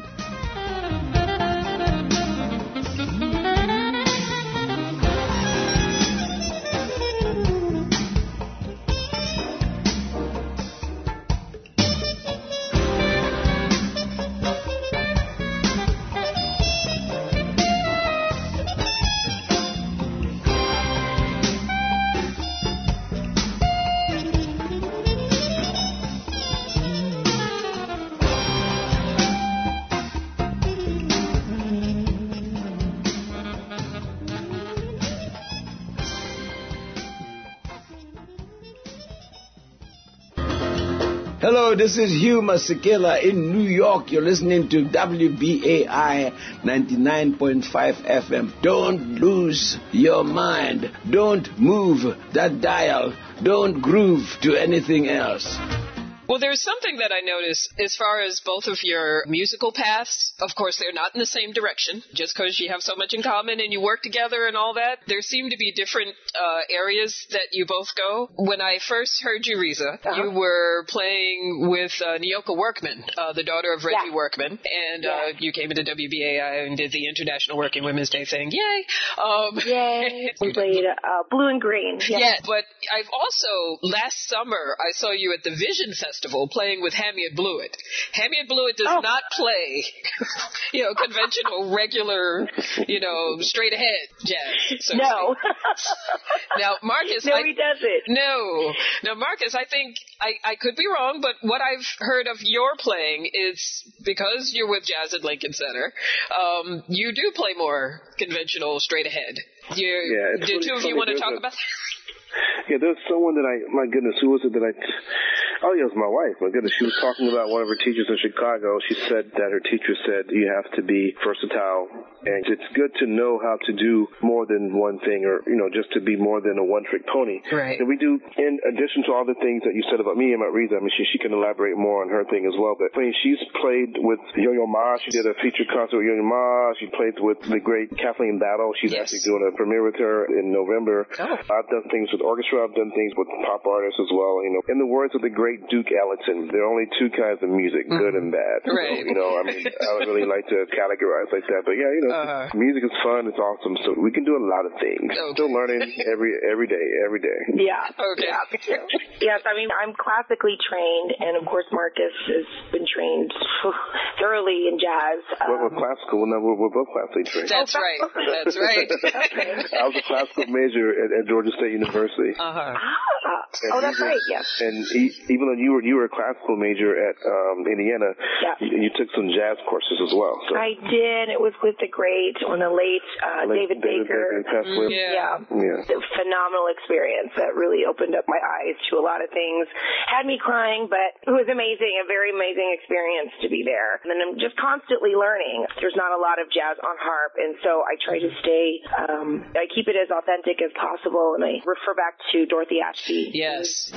Hello, this is Hugh Masekela in New York. You're listening to W B A I ninety-nine point five F M. Don't lose your mind. Don't move that dial. Don't groove to anything else. Well, there's something that I noticed as far as both of your musical paths. Of course, they're not in the same direction, just because you have so much in common and you work together and all that. There seem to be different uh, areas that you both go. When I first heard you, Reza, uh-huh. you were playing with uh, Nyoka Workman, uh, the daughter of Reggie yeah. Workman, and yeah. uh, you came into W B A I and did the International Working Women's Day thing. Yay! Um, Yay! We played uh, Blue and Green. Yeah. yeah, but I've also, last summer, I saw you at the Vision Festival. Festival playing with Hamiet Blewett. Hamiet Blewett does oh. not play, you know, conventional, regular, you know, straight ahead jazz. So no. Now, Marcus. No, I, he doesn't. No. Now, Marcus, I think I, I could be wrong, but what I've heard of your playing is because you're with Jazz at Lincoln Center, um, you do play more conventional, straight ahead. You, yeah, do two of you want to talk a, about that? Yeah, there's someone that I, my goodness, who was it that I, oh yeah, it was my wife, my goodness, she was talking about one of her teachers in Chicago. She said that her teacher said you have to be versatile, and it's good to know how to do more than one thing, or, you know, just to be more than a one-trick pony. Right. And we do, in addition to all the things that you said about me and about Reza, I mean, she, she can elaborate more on her thing as well, but I mean, she's played with Yo-Yo Ma, she did a featured concert with Yo-Yo Ma, she played with the great Kathleen Battle, she's yes. actually doing a premiere with her in November. Oh. I've done things with orchestra, I've done things with pop artists as well, you know. In the words of the great Duke Ellington, there are only two kinds of music, mm-hmm. good and bad. Right. So, you know, I mean, I would really like to categorize like that, but yeah, you know, uh-huh. music is fun, it's awesome, so we can do a lot of things. Okay. Still learning every every day, every day. Yeah. Okay. Yeah. Yes, I mean, I'm classically trained, and of course Marcus has been trained thoroughly in jazz. Um, well, we're classical, no, we're, we're both classically trained. That's right. That's right. I was a classical major at, at Georgia State University. Uh-huh. Ah, oh, that's right, yes. And he, even though you were you were a classical major at um, Indiana, yeah. you, you took some jazz courses as well. So. I did. It was with the great, on the late, uh, late David, David Baker. Baker mm, yeah. yeah. yeah. A phenomenal experience that really opened up my eyes to a lot of things. Had me crying, but it was amazing, a very amazing experience to be there. And then I'm just constantly learning. There's not a lot of jazz on harp, and so I try to stay, um, I keep it as authentic as possible, and I refer back to Dorothy Ashby. Yes.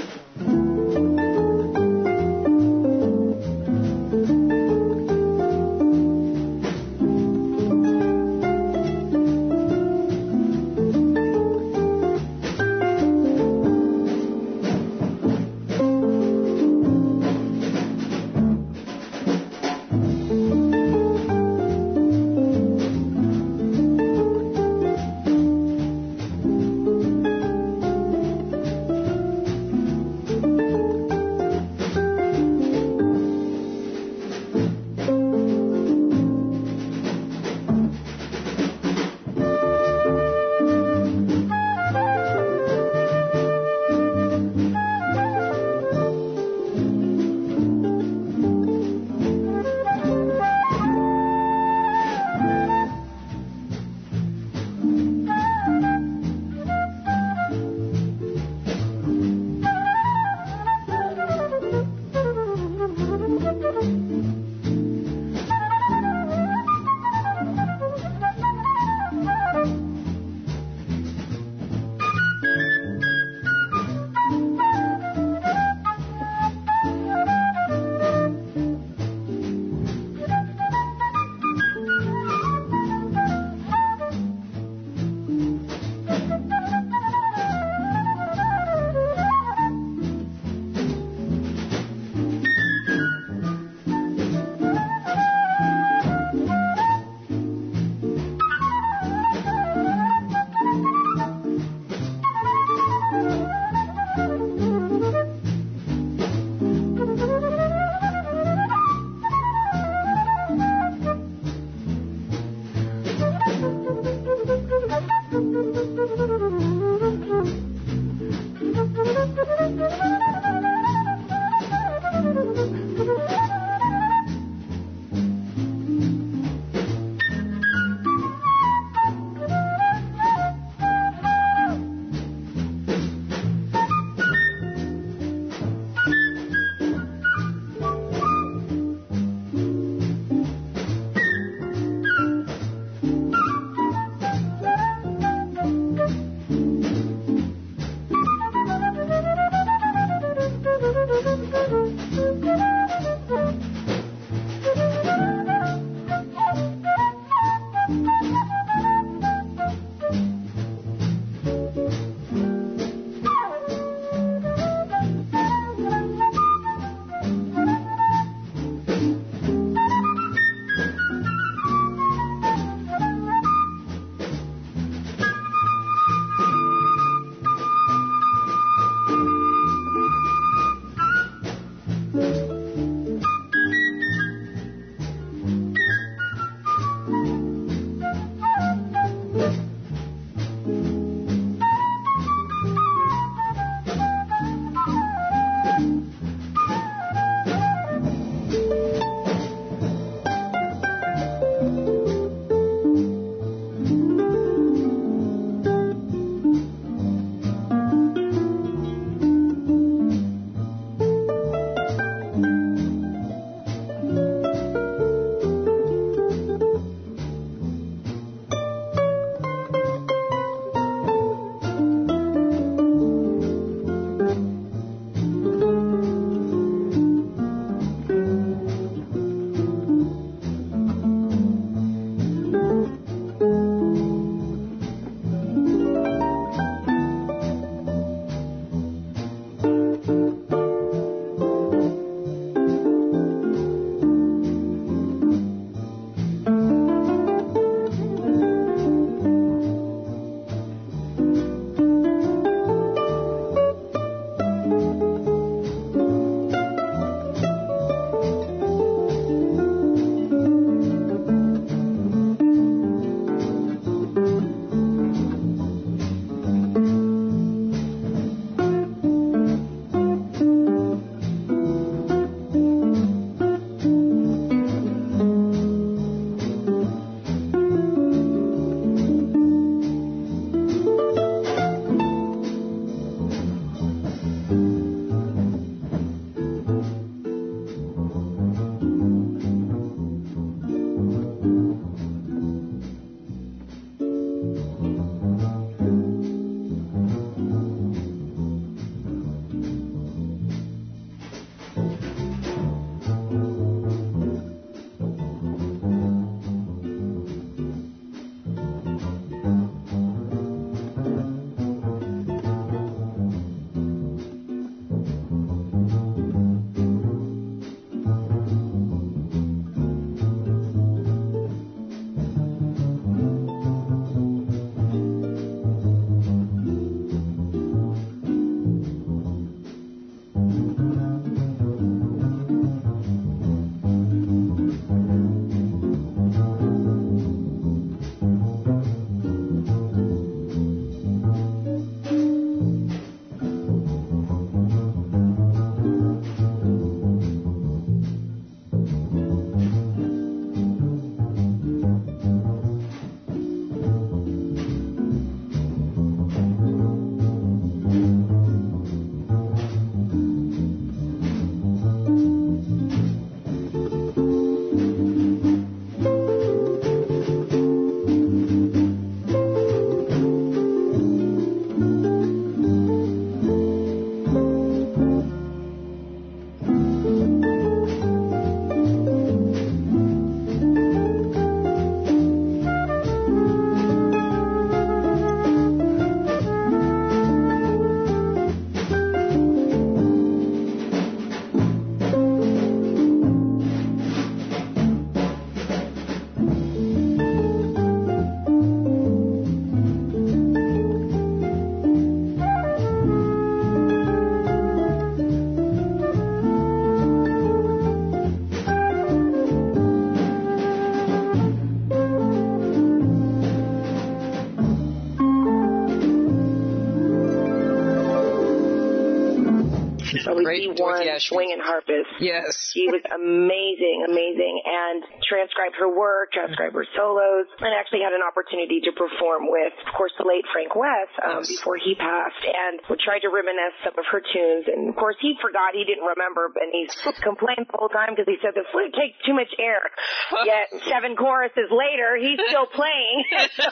Great he won swinging harpist. Yes. She was amazing, amazing, and transcribed her work, transcribed her solos, and actually had an opportunity to perform with, of course, the late Frank West um, yes. before he passed, and we tried to reminisce some of her tunes. And, of course, he forgot, he didn't remember, and he complained the whole time because he said the flute takes too much air. Yet seven choruses later, he's still playing. So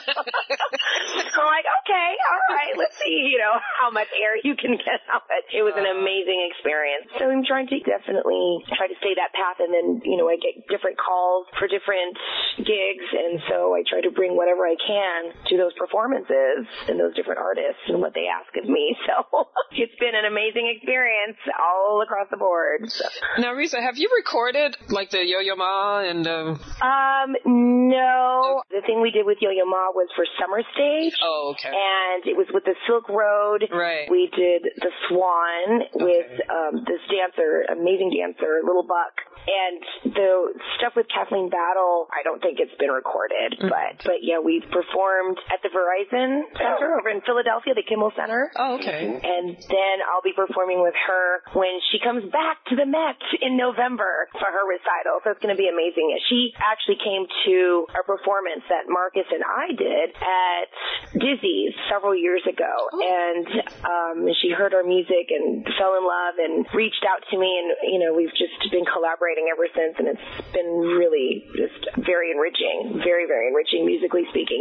I'm like, okay, all right, let's see, you know, how much air you can get out of it. It was an amazing experience. experience. So I'm trying to definitely try to stay that path, and then, you know, I get different calls for different gigs, and so I try to bring whatever I can to those performances and those different artists and what they ask of me. So it's been an amazing experience all across the board. So. Now, Risa, have you recorded like the Yo-Yo Ma and? Uh... Um, no. The thing we did with Yo-Yo Ma was for Summer Stage. Oh, okay. And it was with the Silk Road. Right. We did the Swan with okay. um, this dancer, amazing dancer, Little Buck. And the stuff with Kathleen Battle, I don't think it's been recorded, mm-hmm. but but yeah, we've performed at the Verizon Center over in Philadelphia, the Kimmel Center. Oh, okay. And then I'll be performing with her when she comes back to the Met in November for her recital. So it's going to be amazing. She actually came to a performance that Marcus and I did at Dizzy's several years ago, oh. and um, she heard our music and fell in love and reached out to me, and you know, we've just been collaborating ever since, and it's been really just very enriching, very, very enriching musically speaking.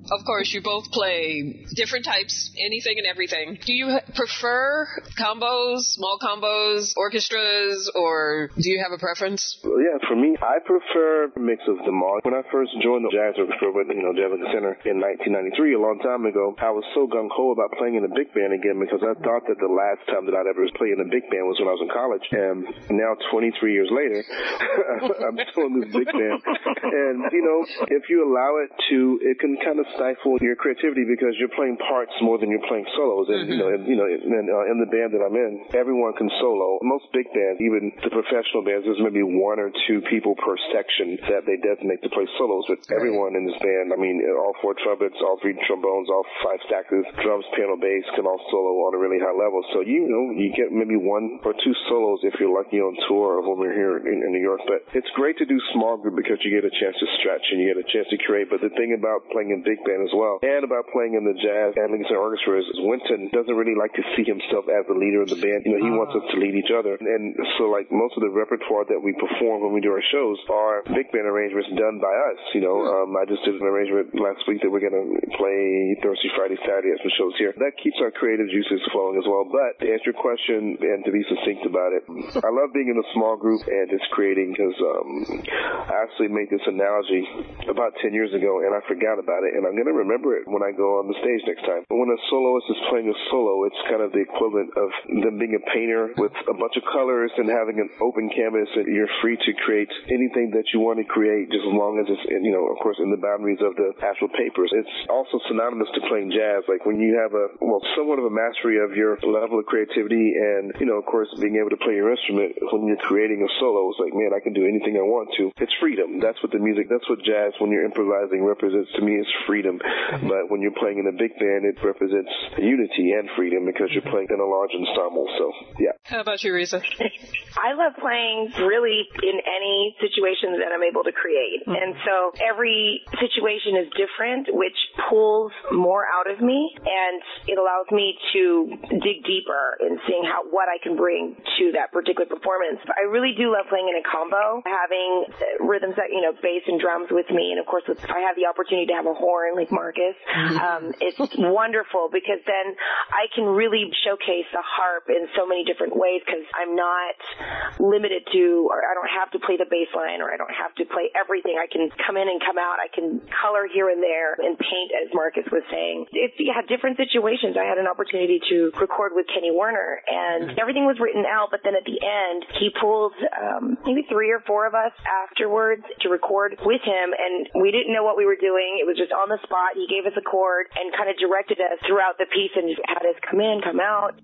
Of course, you both play different types, anything and everything. Do you prefer combos, small combos, orchestras, or do you have a preference? Well, yeah, for me, I prefer a mix of them all. When I first joined the jazz orchestra with, you know, Jazz Center in nineteen ninety-three, a long time ago, I was so gung-ho about playing in a big band again because I thought that the last time that I'd ever play in a big band was when I was in college. And now, twenty-three years later, I'm still in this big band. And, you know, if you allow it to, it can kind of stifle your creativity because you're playing parts more than you're playing solos. And, mm-hmm. you know, and, you know, and, uh, in the band that I'm in, everyone can solo. Most big bands, even the professional bands, there's maybe one or two people per section that they designate to play solos. But right. everyone in this band, I mean, all four trumpets, all three trombones, all five saxes, drums, piano, bass can all solo on a really high level. So, you know, you get maybe one or two solos if you're lucky on tour or when we're here in, in New York. But it's great to do small group because you get a chance to stretch and you get a chance to create. But the thing about playing in big band as well, and about playing in the jazz and Lincoln Center Orchestra, is Wynton doesn't really like to see himself as the leader of the band. You know, he uh. wants us to lead each other. And so, like, most of the repertoire that we perform when we do our shows are big band arrangements done by us. You know, um, I just did an arrangement last week that we're going to play Thursday, Friday, Saturday at some shows here. That keeps our creative juices flowing as well. But to answer your question and to be succinct about it, I love being in a small group and just creating because um, I actually made this analogy about ten years ago and I forgot about it, and I'm going to remember it when I go on the stage next time. But when a soloist is playing a solo, it's kind of the equivalent of them being a painter with a bunch of colors and having an open canvas, and you're free to create anything that you want to create just as long as it's, in, you know, of course, in the boundaries of the actual papers. It's also synonymous to playing jazz. Like when you have a, well, somewhat of a mastery of your level of creativity and, you know, of course, being able to play your instrument when you're creating a solo, it's like, man, I can do anything I want to. It's freedom. That's what the music, that's what jazz, when you're improvising, represents to me, is freedom. But when you're playing in a big band, it represents unity and freedom because you're playing in a large ensemble. So, yeah. How about you, Risa? I love playing really in any situation that I'm able to create. Mm-hmm. And so every situation is different, which pulls more out of me, and it allows me to dig deeper in seeing how what I can bring to that particular performance. But I really do love playing in a combo, having rhythms that, you know, bass and drums with me. And of course, if I have the opportunity to have a horn like Marcus, um, it's wonderful because then I can really showcase the harp in so many different ways because I'm not limited to, or I don't have to play the bass line, or I don't have to play everything. I can come in and come out. I can color here and there and paint, as Marcus was saying. It's, yeah, different situations. I had an opportunity to record with Kenny Werner, and everything was written out, but then at the end, he pulled um, maybe three or four of us afterwards to record with him, and we didn't know what we were doing. It was just on the spot. He gave us a chord and kind of directed us throughout the piece and had us come in, come out.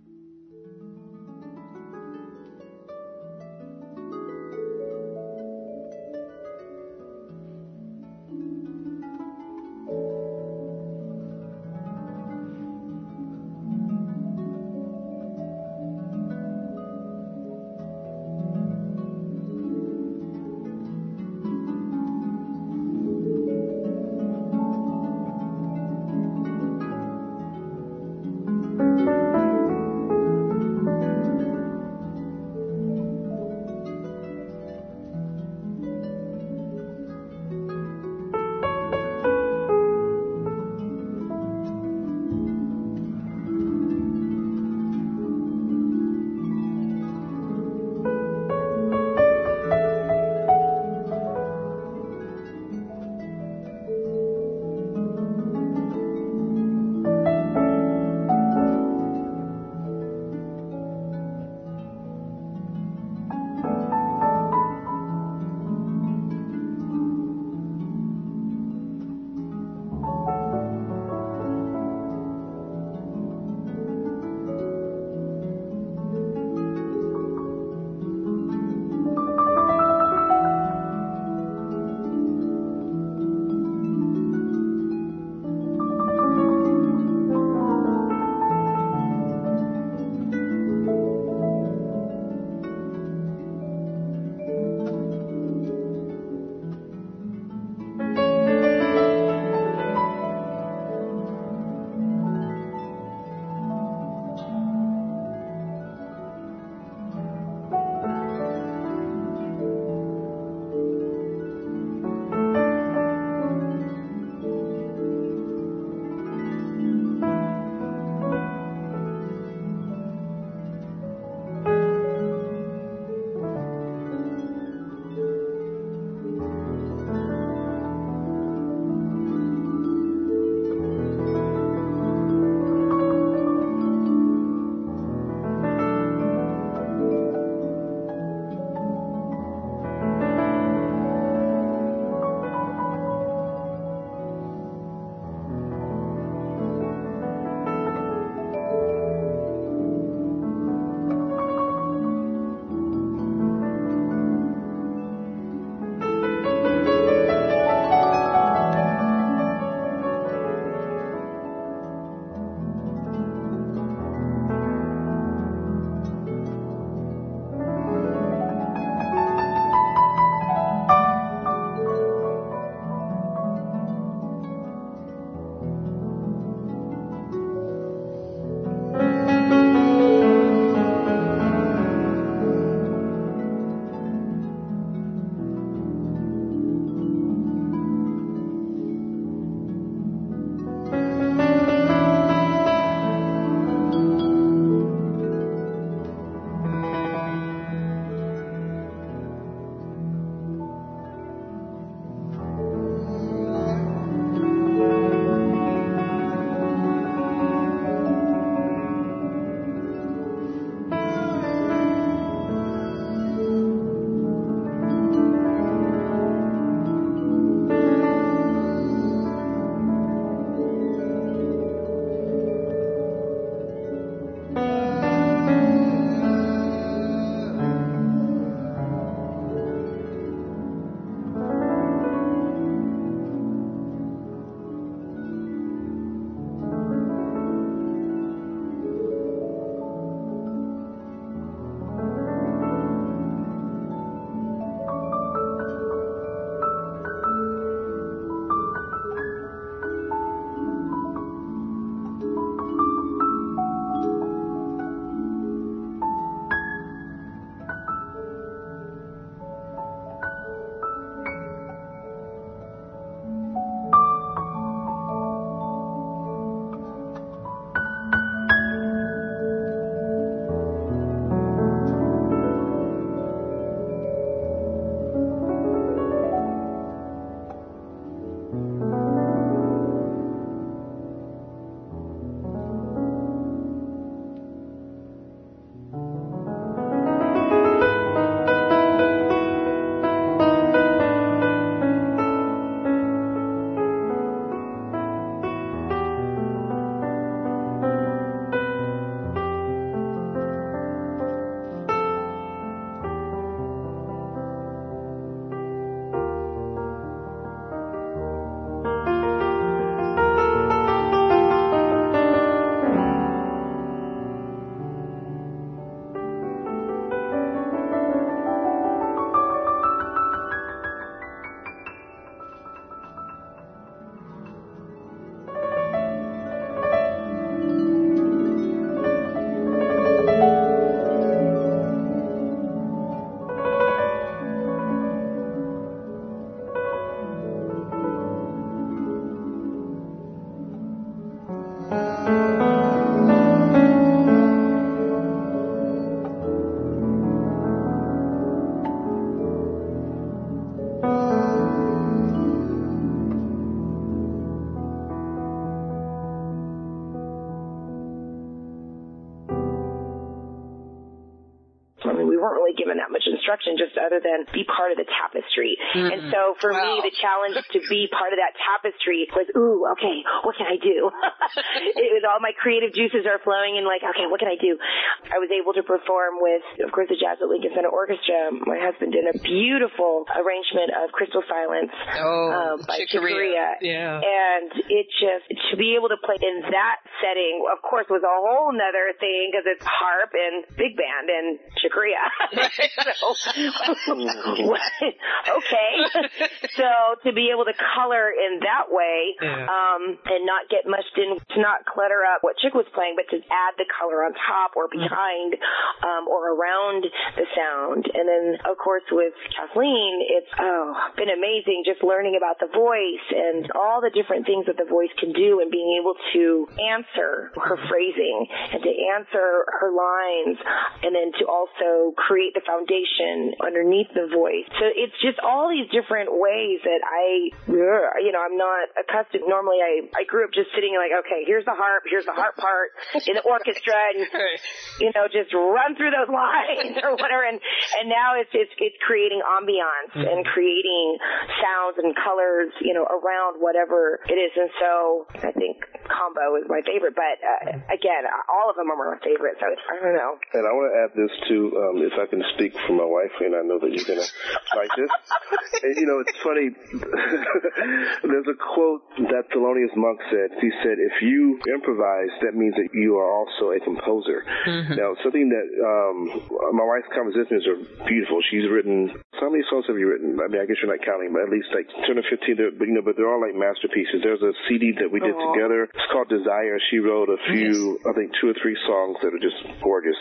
given that much instruction, just other than be part of the tapestry. Mm-hmm. And so for wow. me, the challenge to be part of that tapestry was, ooh, okay, what can I do? It was all my creative juices are flowing and like, okay, what can I do? I was able to perform with, of course, the Jazz at Lincoln Center Orchestra. My husband did a beautiful arrangement of Crystal Silence oh, um, by Chick Corea. Yeah. And it just, to be able to play in that setting, of course, was a whole nother thing because it's harp and big band and Chick Corea. So, okay. So to be able to color in that way yeah. um, and not get mushed in, to not clutter up what Chick was playing, but to add the color on top or behind um, or around the sound. And then, of course, with Kathleen, it's oh, been amazing just learning about the voice and all the different things that the voice can do and being able to answer her phrasing and to answer her lines and then to also create the foundation underneath the voice. So it's just all these different ways that I, you know, I'm not accustomed. Normally I, I grew up just sitting like, okay, here's the harp, here's the harp part in the orchestra and, you know, just run through those lines or whatever. And, and now it's, it's, it's creating ambiance mm-hmm. and creating sounds and colors, you know, around whatever it is. And so I think combo is my favorite, but uh, again, all of them are my favorite. So I don't know. And I want to add this too, um, if I can speak for my wife, and I know that you're going to like this. And, you know, it's funny. There's a quote that Thelonious Monk said. He said, if you improvise, that means that you are also a composer. Mm-hmm. Now, something that um, my wife's compositions are beautiful. She's written, how many songs have you written? I mean, I guess you're not counting, but at least like ten or fifteen, but, you know, but they're all like masterpieces. There's a C D that we did Aww. together. It's called Desire. She wrote a few, yes. I think two or three songs that are just gorgeous.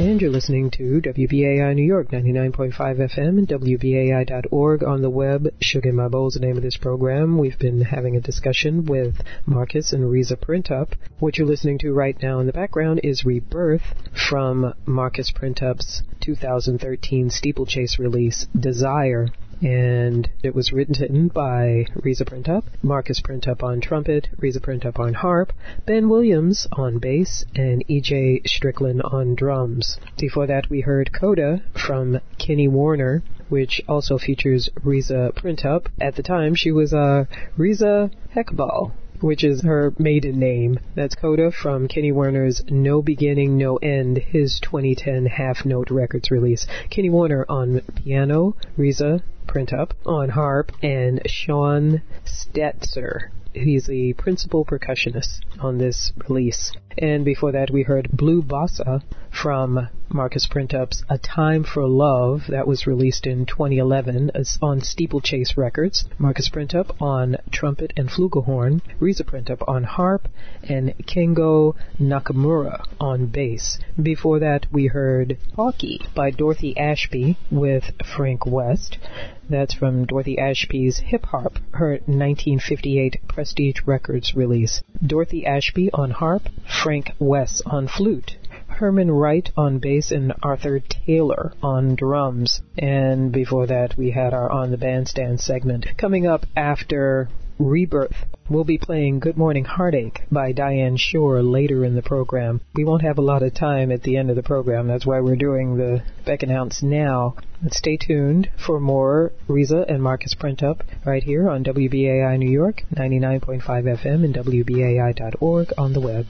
And you're listening to W B A I New York, ninety-nine point five F M and W B A I dot org on the web. Sugar in My Bowl is the name of this program. We've been having a discussion with Marcus and Riza Printup. What you're listening to right now in the background is Rebirth from Marcus Printup's two thousand thirteen steeplechase release, Desire. And it was written by Riza Printup, Marcus Printup on trumpet, Riza Printup on harp, Ben Williams on bass, and E J Strickland on drums. Before that, we heard Coda from Kenny Warner, which also features Riza Printup. At the time, she was uh, Riza Heckball, which is her maiden name. That's Coda from Kenny Warner's No Beginning, No End, his twenty ten Half Note Records release. Kenny Warner on piano, Riza Printup on harp, and Sean Stetzer. He's the principal percussionist on this release. And before that, we heard Blue Bossa from Marcus Printup's A Time for Love. That was released in twenty eleven on Steeplechase Records. Marcus Printup on trumpet and flugelhorn, Riza Printup on harp, and Kengo Nakamura on bass. Before that, we heard Hockey by Dorothy Ashby with Frank West. That's from Dorothy Ashby's Hip Harp, her nineteen fifty-eight Prestige Records release. Dorothy Ashby on harp, Frank West on flute, Herman Wright on bass, and Arthur Taylor on drums. And before that, we had our On the Bandstand segment. Coming up after Rebirth, we'll be playing Good Morning Heartache by Diane Shore later in the program. We won't have a lot of time at the end of the program. That's why we're doing the Beck and Ounce now. But stay tuned for more Riza and Marcus Printup right here on W B A I New York, ninety-nine point five F M and W B A I dot org on the web.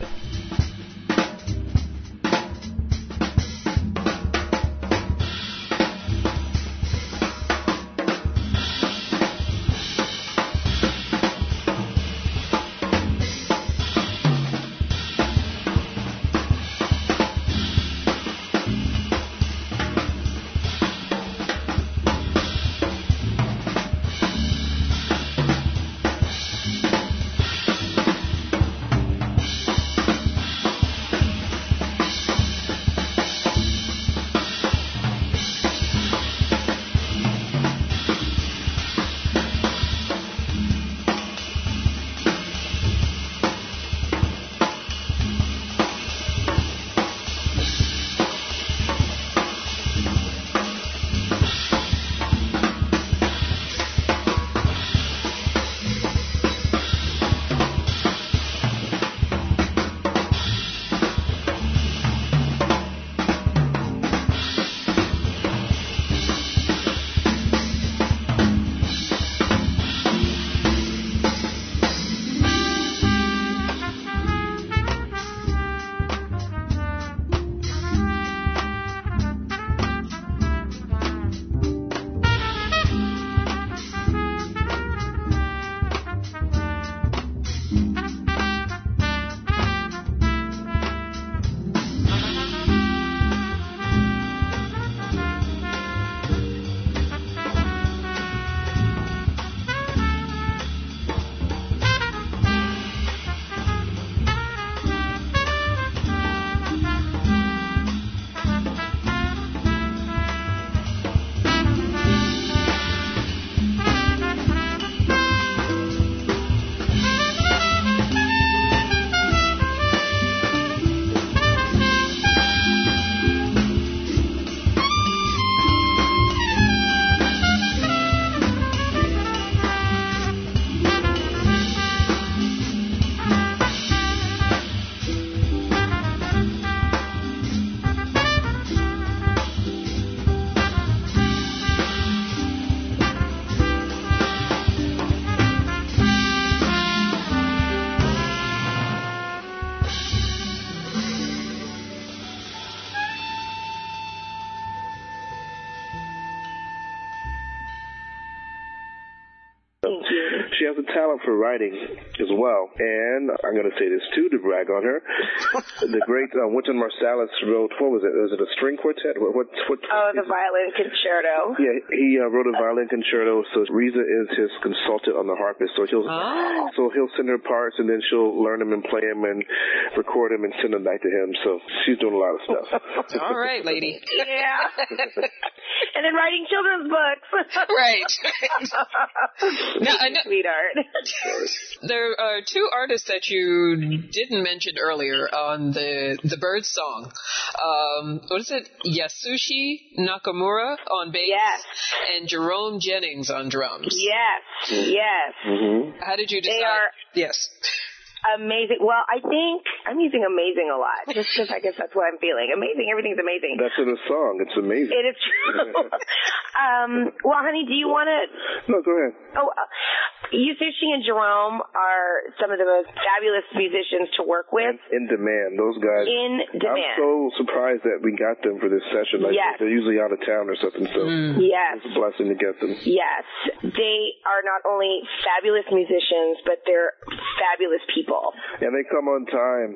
Thank you. She has a talent for writing as well. And I'm going to say this, too, to brag on her. The great uh, Wynton Marsalis wrote, what was it? Was it a string quartet? What? what, what oh, the violin concerto. Yeah, he uh, wrote a violin concerto, so Riza is his consultant on the harpist. So he'll, oh. so he'll send her parts, and then she'll learn them and play them and record them and send them back to him. So she's doing a lot of stuff. All right, lady. Yeah. And then writing children's books. Right. Now, I know, sweetheart. There are two artists that you didn't mention earlier on the the bird song. Um, what is it? Yasushi Nakamura on bass. Yes. And Jerome Jennings on drums. Yes. Yes. Mm-hmm. How did you decide? They are yes. amazing. Well, I think I'm using amazing a lot, just because I guess that's what I'm feeling. Amazing. Everything's amazing. That's in a song. It's amazing. It is true. um, well, honey, do you want to? No, go ahead. Oh, uh, Yasushi and Jerome are some of the most fabulous musicians to work with. In demand. Those guys. In demand. I'm so surprised that we got them for this session. Like, yes. They're usually out of town or something, so mm. yes. it's a blessing to get them. Yes. They are not only fabulous musicians, but they're fabulous people. And they come on time.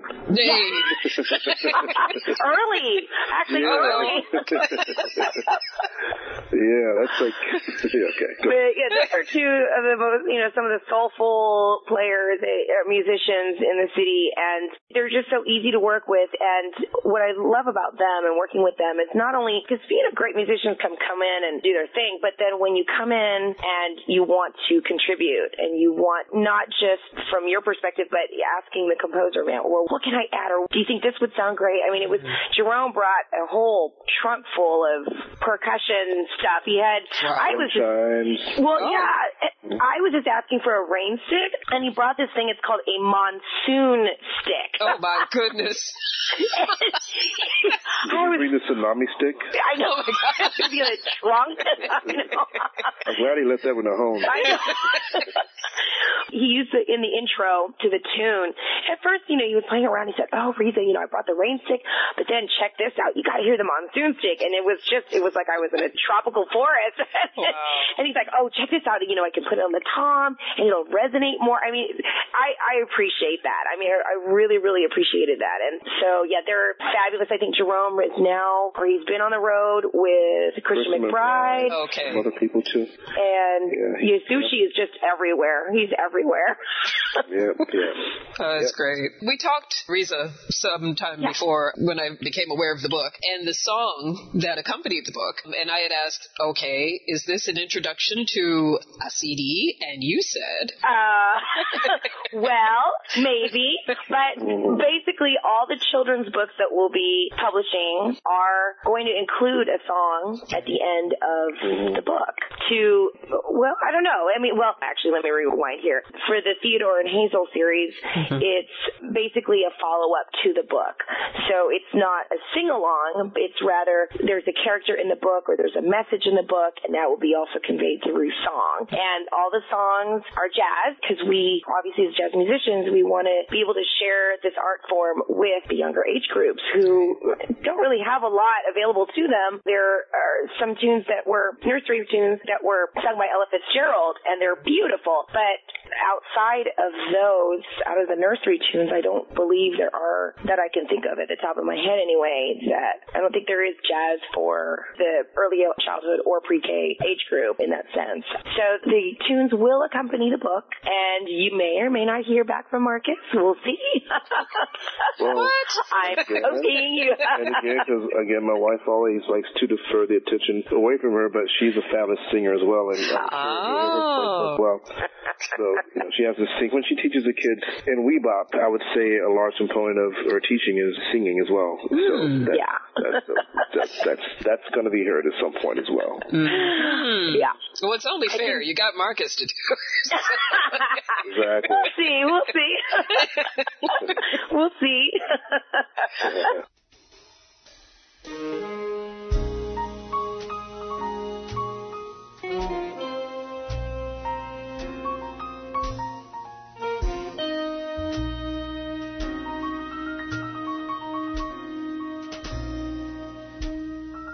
Early. Actually, yeah. early. Yeah, that's like, yeah, okay. Go. But yeah, those are two of the most, you know, some of the soulful players, uh, musicians in the city, and they're just so easy to work with. And what I love about them and working with them is not only, because, you know, great musicians come, come in and do their thing, but then when you come in and you want to contribute and you want not just from your perspective, but asking the composer, man, well, what can I add? Or do you think this would sound great? I mean, it was, Jerome brought a whole trunk full of percussion stuff. He had, wow. I was just, well, oh. yeah, I was just asking for a rain stick, and he brought this thing, it's called a monsoon stick. Oh my goodness. Did you bring the tsunami stick? I know. Oh my God. It would be in a trunk. I know. I'm glad he left that one at home. I know. He used it in the intro to the tune. At first, you know, he was playing around. He said, oh, Riza, you know, I brought the rain stick, but then check this out. You got to hear the monsoon stick. And it was just, it was like I was in a tropical forest. Wow. And he's like, oh, check this out. You know, I can put it on the tom and it'll resonate more. I mean, I, I appreciate that. I mean, I, I really, really appreciated that. And so, yeah, they're fabulous. I think Jerome is now, or he's been on the road with Christian McBride. Okay. Other people too. And yeah, Yasushi is just everywhere. He's everywhere. Yeah, yeah. Oh, that's yep. great. We talked, Riza, sometime yeah. before when I became aware of the book, and the song that accompanied the book. And I had asked, okay, is this an introduction to a C D? And you said... Uh, well, maybe. But basically, all the children's books that we'll be publishing are going to include a song at the end of the book to, well, I don't know. I mean, well, actually, let me rewind here. For the Theodore and Hazel series, mm-hmm. it's basically a follow-up to the book. So it's not a sing-along. It's rather, there's a character in the book or there's a message in the book, and that will be also conveyed through song. And all the songs are jazz, because we, obviously as jazz musicians, we want to be able to share this art form with the younger age groups who don't really have a lot available to them. There are some tunes that were, nursery tunes that were sung by Ella Fitzgerald, and they're beautiful. But outside of those, out of the nursery tunes, I don't believe there are, that I can think of at the top of my head anyway, that I don't think there is jazz for the early childhood or pre-K age group in that sense. So the tunes will accompany the book, and you may or may not hear back from Marcus. We'll see. Well, what? I'm poking you. And again, because again, my wife always likes to defer the attention away from her, but she's a fabulous singer as well. And I'm oh. As well. So you know, she has to sing. When she teaches the kids in Weebop, I would say a large component of her teaching is singing as well. So mm, that, yeah. That's, that's, that's, that's going to be heard at some point as well. Mm. Yeah. Well, it's only fair. You got Marcus to do it. Exactly. We'll see. We'll see. We'll see.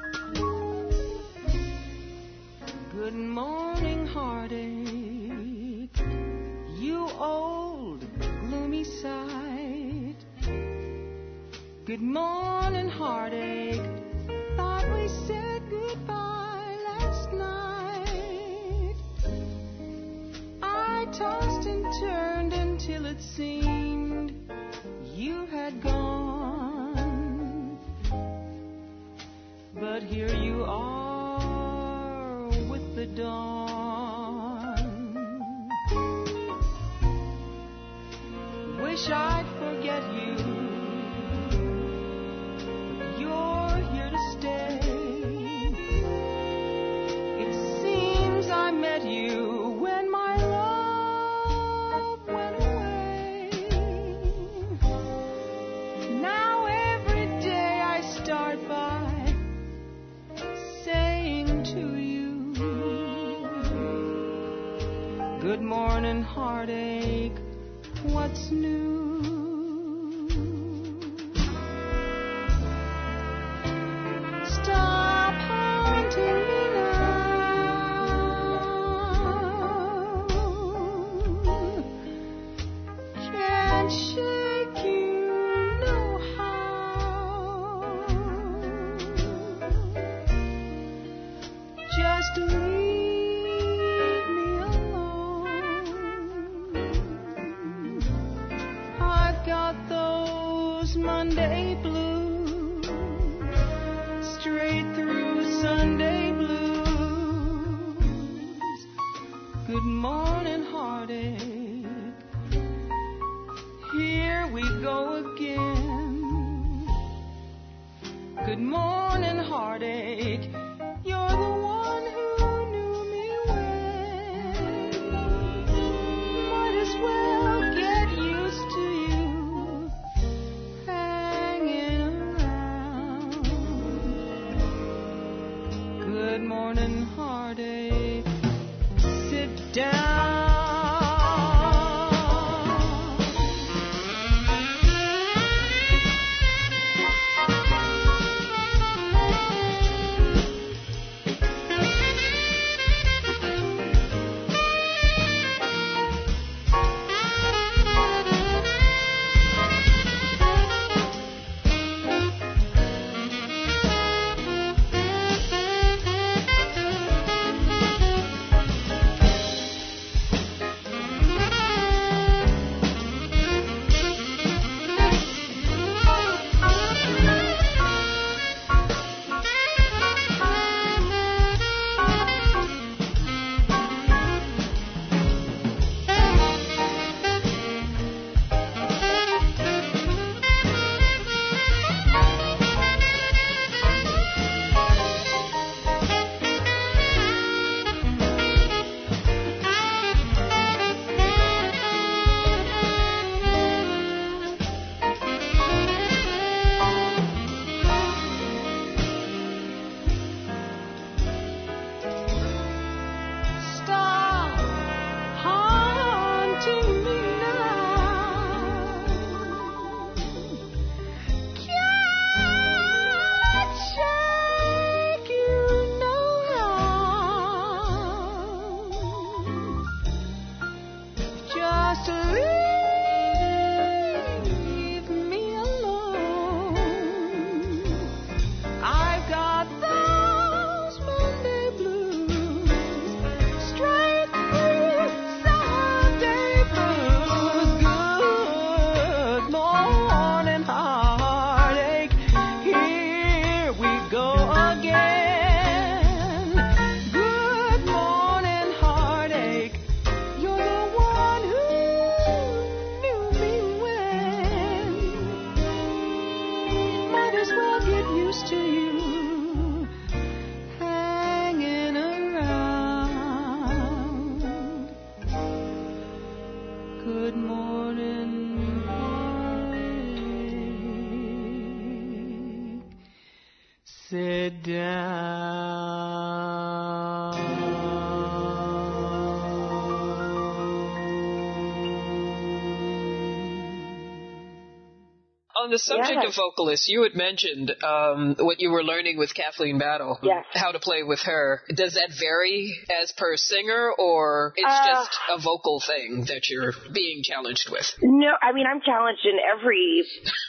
Good morning, heartache. Good morning, heartache. Thought we said goodbye last night. I tossed and turned until it seemed you had gone. But here you are with the dawn. Wish I'd forget you. You're here to stay. It seems I met you when my love went away. Now every day I start by saying to you, good morning, heartache, what's new? Stop haunting me now. Can't shake you, no how. Just leave me alone. I've got those Monday blues, straight through Sunday blues. Good morning, heartache. Here we go again. Good morning, heartache. You're the one who knew me well. Might as well get used to you hanging around. Good morning, heartache. Sit down. Stop haunting me now. Can't shake you no how. Just leave me alone. I've got those Monday blues, straight through Sunday blues. Good morning, heartache. Here we go again. Good morning, heartache. You're the one who knew me well. Might as well get used to you hanging around. Good morning, heartache. Sit down. On the subject Yes. of vocalists, you had mentioned um, what you were learning with Kathleen Battle, Yes. how to play with her. Does that vary as per singer, or it's Uh, just a vocal thing that you're being challenged with? No, I mean, I'm challenged in every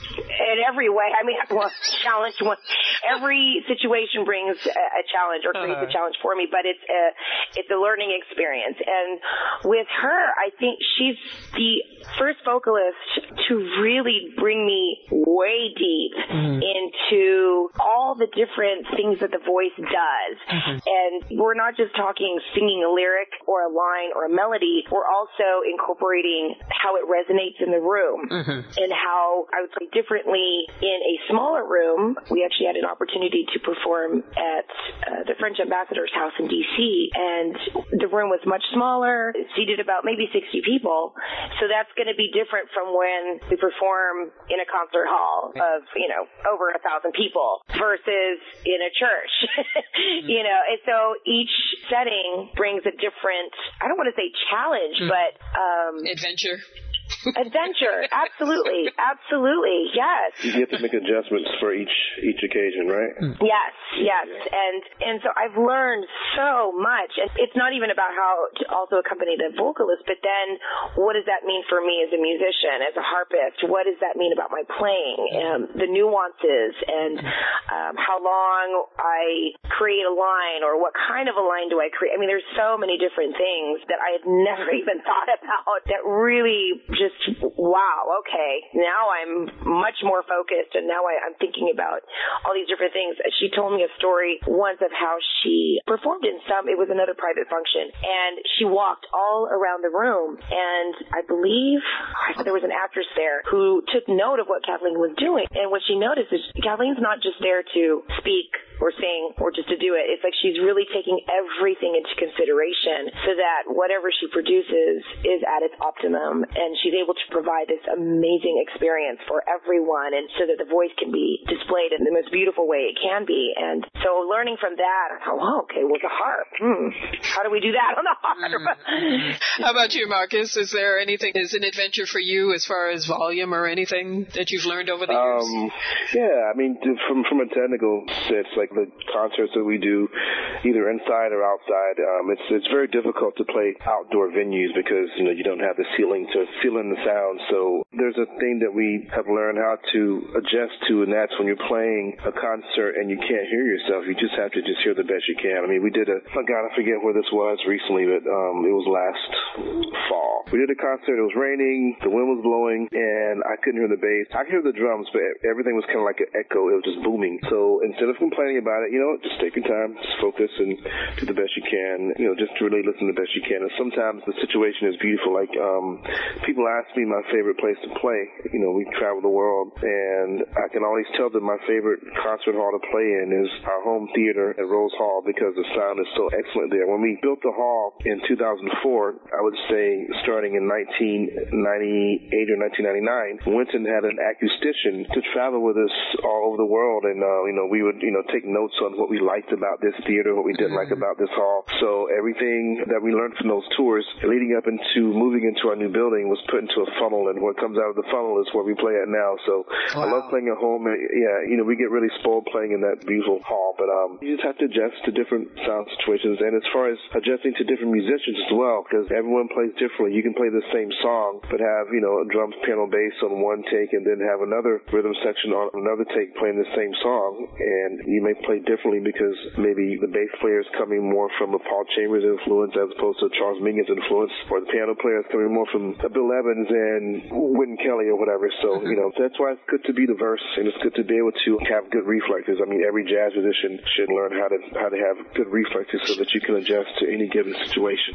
in every way. I mean, well, challenge. One, every situation brings a, a challenge or creates uh-huh. a challenge for me, but it's a it's a learning experience. And with her, I think she's the first vocalist to really bring me way deep mm-hmm. into all the different things that the voice does. Mm-hmm. And we're not just talking singing a lyric or a line or a melody. We're also incorporating how it resonates in the room mm-hmm. and how I would play differently in a smaller room. We actually had an opportunity to perform at uh, the French ambassador's house in D C, and the room was much smaller, seated about maybe sixty people. So that's going to be different from when we perform in a concert hall of, you know, over a thousand people versus in a church. mm-hmm. You know, and so each setting brings a different, I don't want to say challenge, mm-hmm. but um adventure. Adventure, absolutely, absolutely, yes. You have to make adjustments for each each occasion, right? Yes, yes, and and so I've learned so much. And it's not even about how to also accompany the vocalist, but then what does that mean for me as a musician, as a harpist? What does that mean about my playing? Um, the nuances and um, how long I create a line, or what kind of a line do I create? I mean, there's so many different things that I had never even thought about that really just, wow, okay, now I'm much more focused, and now I, I'm thinking about all these different things. She told me a story once of how she performed in some, it was another private function, and she walked all around the room, and I believe there was an actress there who took note of what Kathleen was doing, and what she noticed is Kathleen's not just there to speak or sing or just to do it. It's like she's really taking everything into consideration so that whatever she produces is at its optimum, and she's able to provide this amazing experience for everyone, and so that the voice can be displayed in the most beautiful way it can be. And so learning from that, I thought, oh, okay, well, the harp, hmm, how do we do that on the harp? Mm-hmm. How about you, Marcus? Is there anything, is an adventure for you as far as volume or anything that you've learned over the years? Um, yeah, I mean, from from a technical sense, like the concerts that we do, either inside or outside, um, it's it's very difficult to play outdoor venues because, you know, you don't have the ceiling to fill in the sound. So there's a thing that we have learned how to adjust to, and that's when you're playing a concert and you can't hear yourself. You just have to just hear the best you can. I mean, we did a, oh God, I forget where this was recently, but um, it was last fall. We did a concert. It was raining, the wind was blowing, and I couldn't hear the bass. I could hear the drums, but everything was kind of like an echo. It was just booming. So instead of complaining about it, you know, just take your time, just focus and do the best you can. You know, just really listen the best you can. And sometimes the situation is beautiful. Like um, people ask me my favorite place to play. You know, we travel the world, and I can always tell them my favorite concert hall to play in is our home theater at Rose Hall because the sound is so excellent there. When we built the hall in two thousand four, I would say starting in nineteen ninety-eight or nineteen ninety-nine, Winton had an acoustician to travel with us all over the world, and uh, you know, we would you know take notes on what we liked about this theater, what we didn't like about this hall. So everything that we learned from those tours leading up into moving into our new building was put into a funnel, and what comes out of the funnel is where we play at now. So wow. I love playing at home. And, yeah, you know, we get really spoiled playing in that beautiful hall, but um, you just have to adjust to different sound situations. And as far as adjusting to different musicians as well, because everyone plays differently. You can play the same song, but have, you know, a drums, piano, bass on one take, and then have another rhythm section on another take playing the same song. And you may play differently because maybe the bass player is coming more from a Paul Chambers influence as opposed to Charles Mingus influence, or the piano player is coming more from a Bill Evans and Wynton Kelly or whatever. So, you know, that's why it's good to be diverse, and it's good to be able to have good reflexes. I mean, every jazz musician should learn how to how to have good reflexes so that you can adjust to any given situation.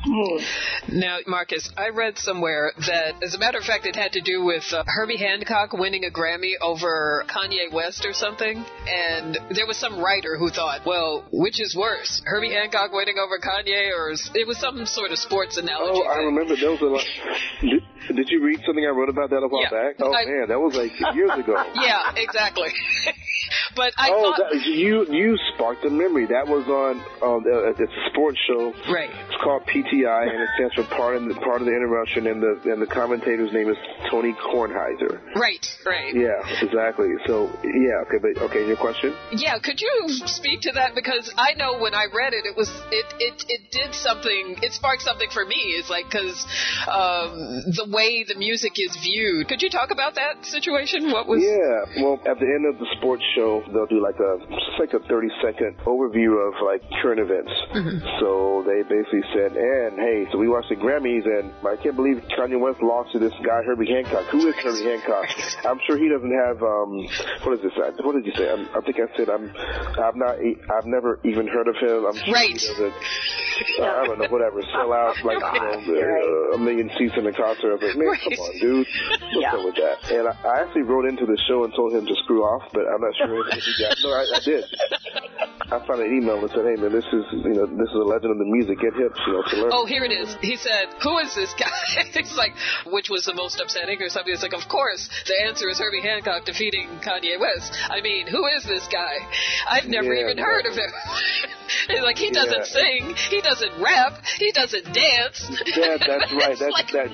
Mm-hmm. Now, Marcus, I read somewhere that, as a matter of fact, it had to do with uh, Herbie Hancock winning a Grammy over Kanye West or something, and there was some writer who thought, well, which is worse, Herbie Hancock winning over Kanye, or it was some sort of sports analogy. Oh, I thing. remember there was a lot. Did, did you read something I wrote about that a while yeah. back? Oh, I, man, that was like years ago. Yeah, exactly. But I oh, thought... that, you you sparked a memory. That was on, um, uh, it's a sports show. Right. It's called P T I, and it stands for Part of the, part of the Interruption, and the and the commentator's name is Tony Kornheiser. Right, right. Yeah, exactly. So, yeah, okay, but, okay, your question? Yeah, could you speak to that? Because I know when I read it, it was, it, it, it did something, it sparked something for me. It's like, because um, the way the music is viewed. Could you talk about that situation? What was... Yeah, well, at the end of the sports show, they'll do like a, just like a thirty-second overview of, like, current events. Mm-hmm. So they basically said, and, hey, so we watched the Grammys, and I can't believe Kanye West lost to this guy, Herbie Hancock. Who is Herbie Hancock? I'm sure he doesn't have, um, what is this? What did you say? I'm, I think I said I'm, I've not, I've never even heard of him. I'm sure right. he doesn't, uh, I don't know, whatever, sell out like uh, uh, a million seats in a concert. I was like, man, right. come on, dude. What's yeah. up with that? And I, I actually wrote into the show and told him to screw off, but I'm not sure if he got, no, I, I did. I found an email and said, hey, man, this is, you know, this is a legend of the music. Get hip, you know, to learn. Oh, here it is. He said, who is this guy? It's like, which was the most upsetting or something? It's like, of course, the answer is Herbie Hancock defeating Kanye West. I mean, who is this guy? I've never yeah, even heard of him. It's like, he doesn't yeah. sing, he doesn't rap, he doesn't dance. Yeah, that's right. That's like, that.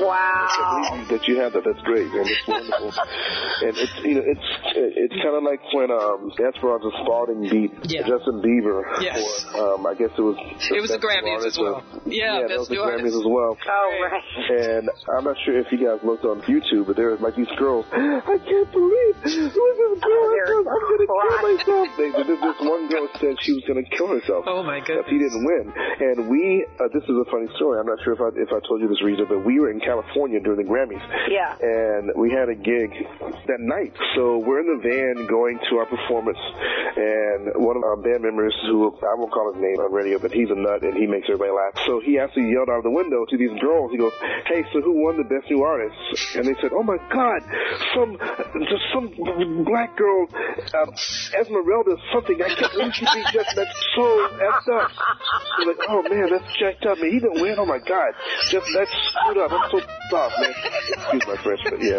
Wow. That you have that. That's great, man. It's wonderful. And it's, you know, it's it's kind of like when um, Esperanza Spalding beat yeah. Justin Bieber. Yes. For, um, I guess it was. It was the Grammys as well. Of, yeah, yeah, that was the Grammys artist. as well. Oh, right. And I'm not sure if you guys looked on YouTube, but there was like these girls. I can't believe who is this girl? Oh, I'm gonna kill myself. They, this, this one girl said she was gonna kill herself. Oh my goodness. If he didn't win. And we, uh, this is a funny story. I'm not sure if I if I told you this, Rita, but we were in California during the Grammys. Yeah. And we had a gig that night. So we're in the van going to our performance, and one of our band members, who I won't call his name on radio, but he's a nut and he makes everybody laugh. So he actually yelled out of the window to these girls. He goes, "Hey, so who won the best new artist?" And they said, "Oh my God, some just some black girl, uh, Esmeralda something. I can't believe she beat just that's so effed up." They're like, "Oh man, that's jacked up, man. He didn't win. Oh my God, just that's screwed up. I'm so off, man." Excuse my French, but yeah.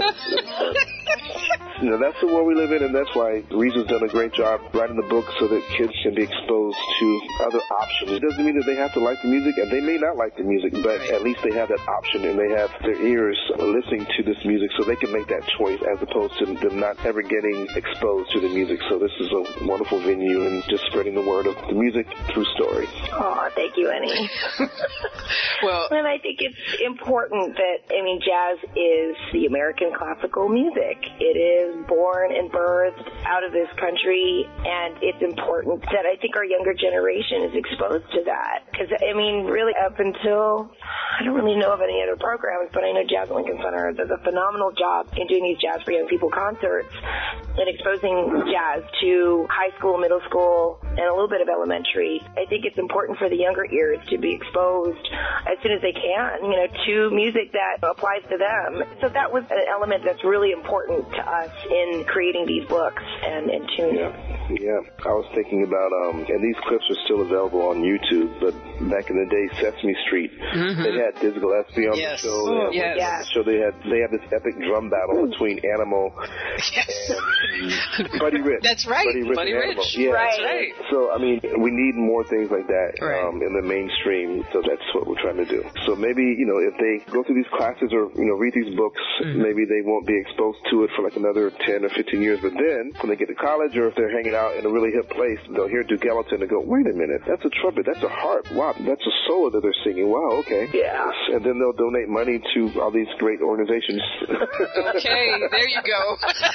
You know, that's the world we live in, and that's why Reese's done a great job writing the book so that kids can be exposed to other options. It doesn't mean that they have to like the music, and they may not like the music, but at least they have that option, and they have their ears listening to this music so they can make that choice as opposed to them not ever getting exposed to the music. So this is a wonderful venue and just spreading the word of the music through story. Oh, thank you, Annie. Well, and I think it's important that, I mean, jazz is the American classical music. It is born and birthed out of this country, and it's important that I think our younger generation is exposed to that. Because, I mean, really up until, I don't really know of any other programs, but I know Jazz at Lincoln Center does a phenomenal job in doing these Jazz for Young People concerts and exposing jazz to high school, middle school, and a little bit of elementary. I think it's important for the younger ears to be exposed as soon as they can, you know, to music that applies to them. So that was an element that's really important to us in creating these books and, and tuning. Yeah. yeah, I was thinking about, um, and these clips are still available on YouTube, but back in the day, Sesame Street, mm-hmm. they had Dizzy Gillespie on yes. the show. Oh, yes. yes. So they had they had this epic drum battle between Animal yes. and Buddy Rich. That's right, Buddy Rich. Buddy and Rich. Yeah. Right. That's right. So, I mean, we need more things like that right. um, in the mainstream, so that's what we're trying to do. So maybe, you know, if they go through these classes or, you know, read these books, mm-hmm. maybe they won't be exposed to it for like another ten or fifteen years, but then when they get to college or if they're hanging out in a really hip place, they'll hear Duke Ellington and go, wait a minute, that's a trumpet, that's a harp, wow, that's a solo that they're singing, wow, okay. Yeah. And then they'll donate money to all these great organizations. Okay, there you go.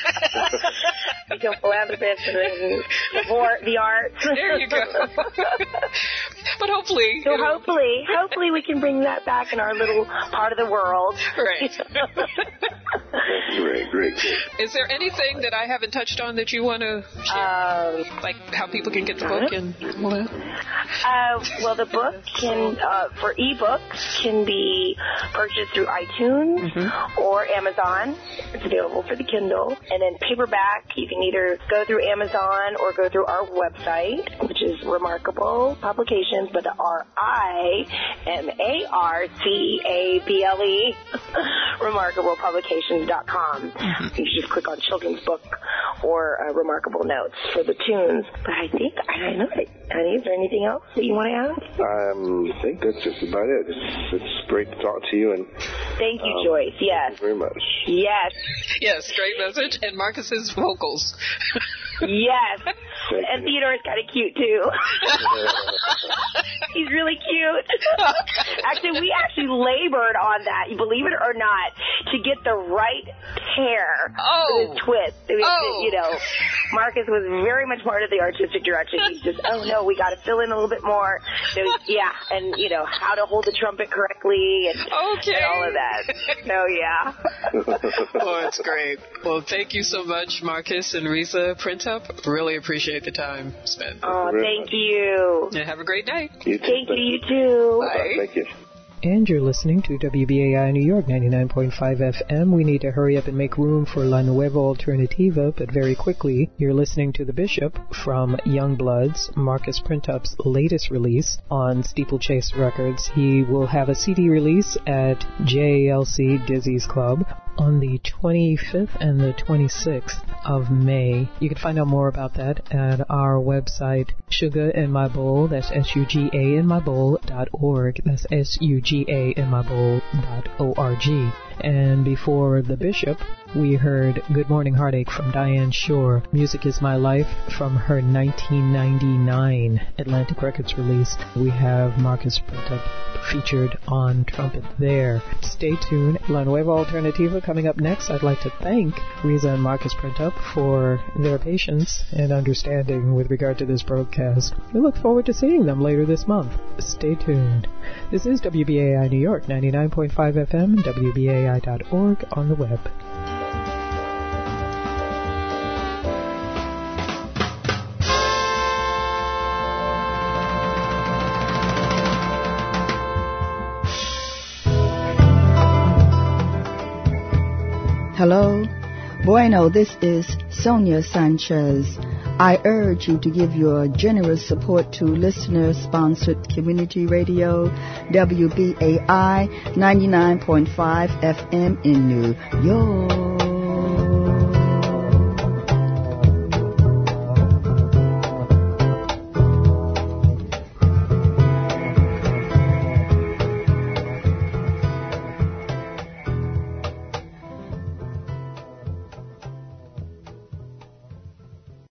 Become philanthropists and support the arts. There you go. But hopefully. So hopefully, hopefully we can bring that back in our little part of the world. Right. Great, great, great. Is there anything that I haven't touched on that you want to share? Um, like how people can get the book and all that? Uh, well, the book can, uh, for ebooks, can be purchased through iTunes mm-hmm. or Amazon. It's available for the Kindle. And then paperback, you can either go through Amazon or go through our website, which is Remarkable Publications, but the R I M A R C A B L E, remarkable publications dot com. Mm-hmm. You can just click on children's book for uh, Remarkable Notes for the tunes. But I think, I don't know, honey, is there anything else that you want to add? Um, I think that's just about it. It's, it's great to talk to you. And thank you, um, Joyce. Yes. Thank you very much. Yes. Yes, great message. And Marcus's vocals. Yes. Thank And you. Theodore's kind of cute, too. He's really cute. Actually, we actually labored on that, you believe it or not, to get the right hair Oh. for his twist. I mean, Oh. You know, Marcus was very much part of the artistic direction. He's just, oh, no, we got to fill in a little bit more. So, yeah, and, you know, how to hold the trumpet correctly and, Okay. and all of that. Oh, yeah. Oh, it's great. Well, thank you so much, Marcus and Risa Printup. Really appreciate the time spent. Oh, very thank much. you. And have a great night. You too. Thank you, you too. Bye. Thank you. And you're listening to W B A I New York ninety-nine point five F M. We need to hurry up and make room for La Nueva Alternativa, but very quickly, you're listening to The Bishop from Youngbloods, Marcus Printup's latest release on Steeplechase Records. He will have a C D release at J A L C Dizzy's Club on the twenty-fifth and the twenty-sixth of May. You can find out more about that at our website, Sugar in My Bowl. That's S U G A in my bowl dot org. That's S U G A in my bowl dot org. And before The Bishop, we heard Good Morning Heartache from Diane Shore. Music is My Life from her nineteen ninety-nine Atlantic Records release. We have Marcus Printup featured on trumpet there. Stay tuned. La Nueva Alternativa coming up next. I'd like to thank Risa and Marcus Printup for their patience and understanding with regard to this broadcast. We look forward to seeing them later this month. Stay tuned. This is W B A I New York, ninety-nine point five F M, W B A I dot org on the web. Hello. Bueno, this is Sonia Sanchez. I urge you to give your generous support to listener-sponsored community radio W B A I ninety-nine point five F M in New York.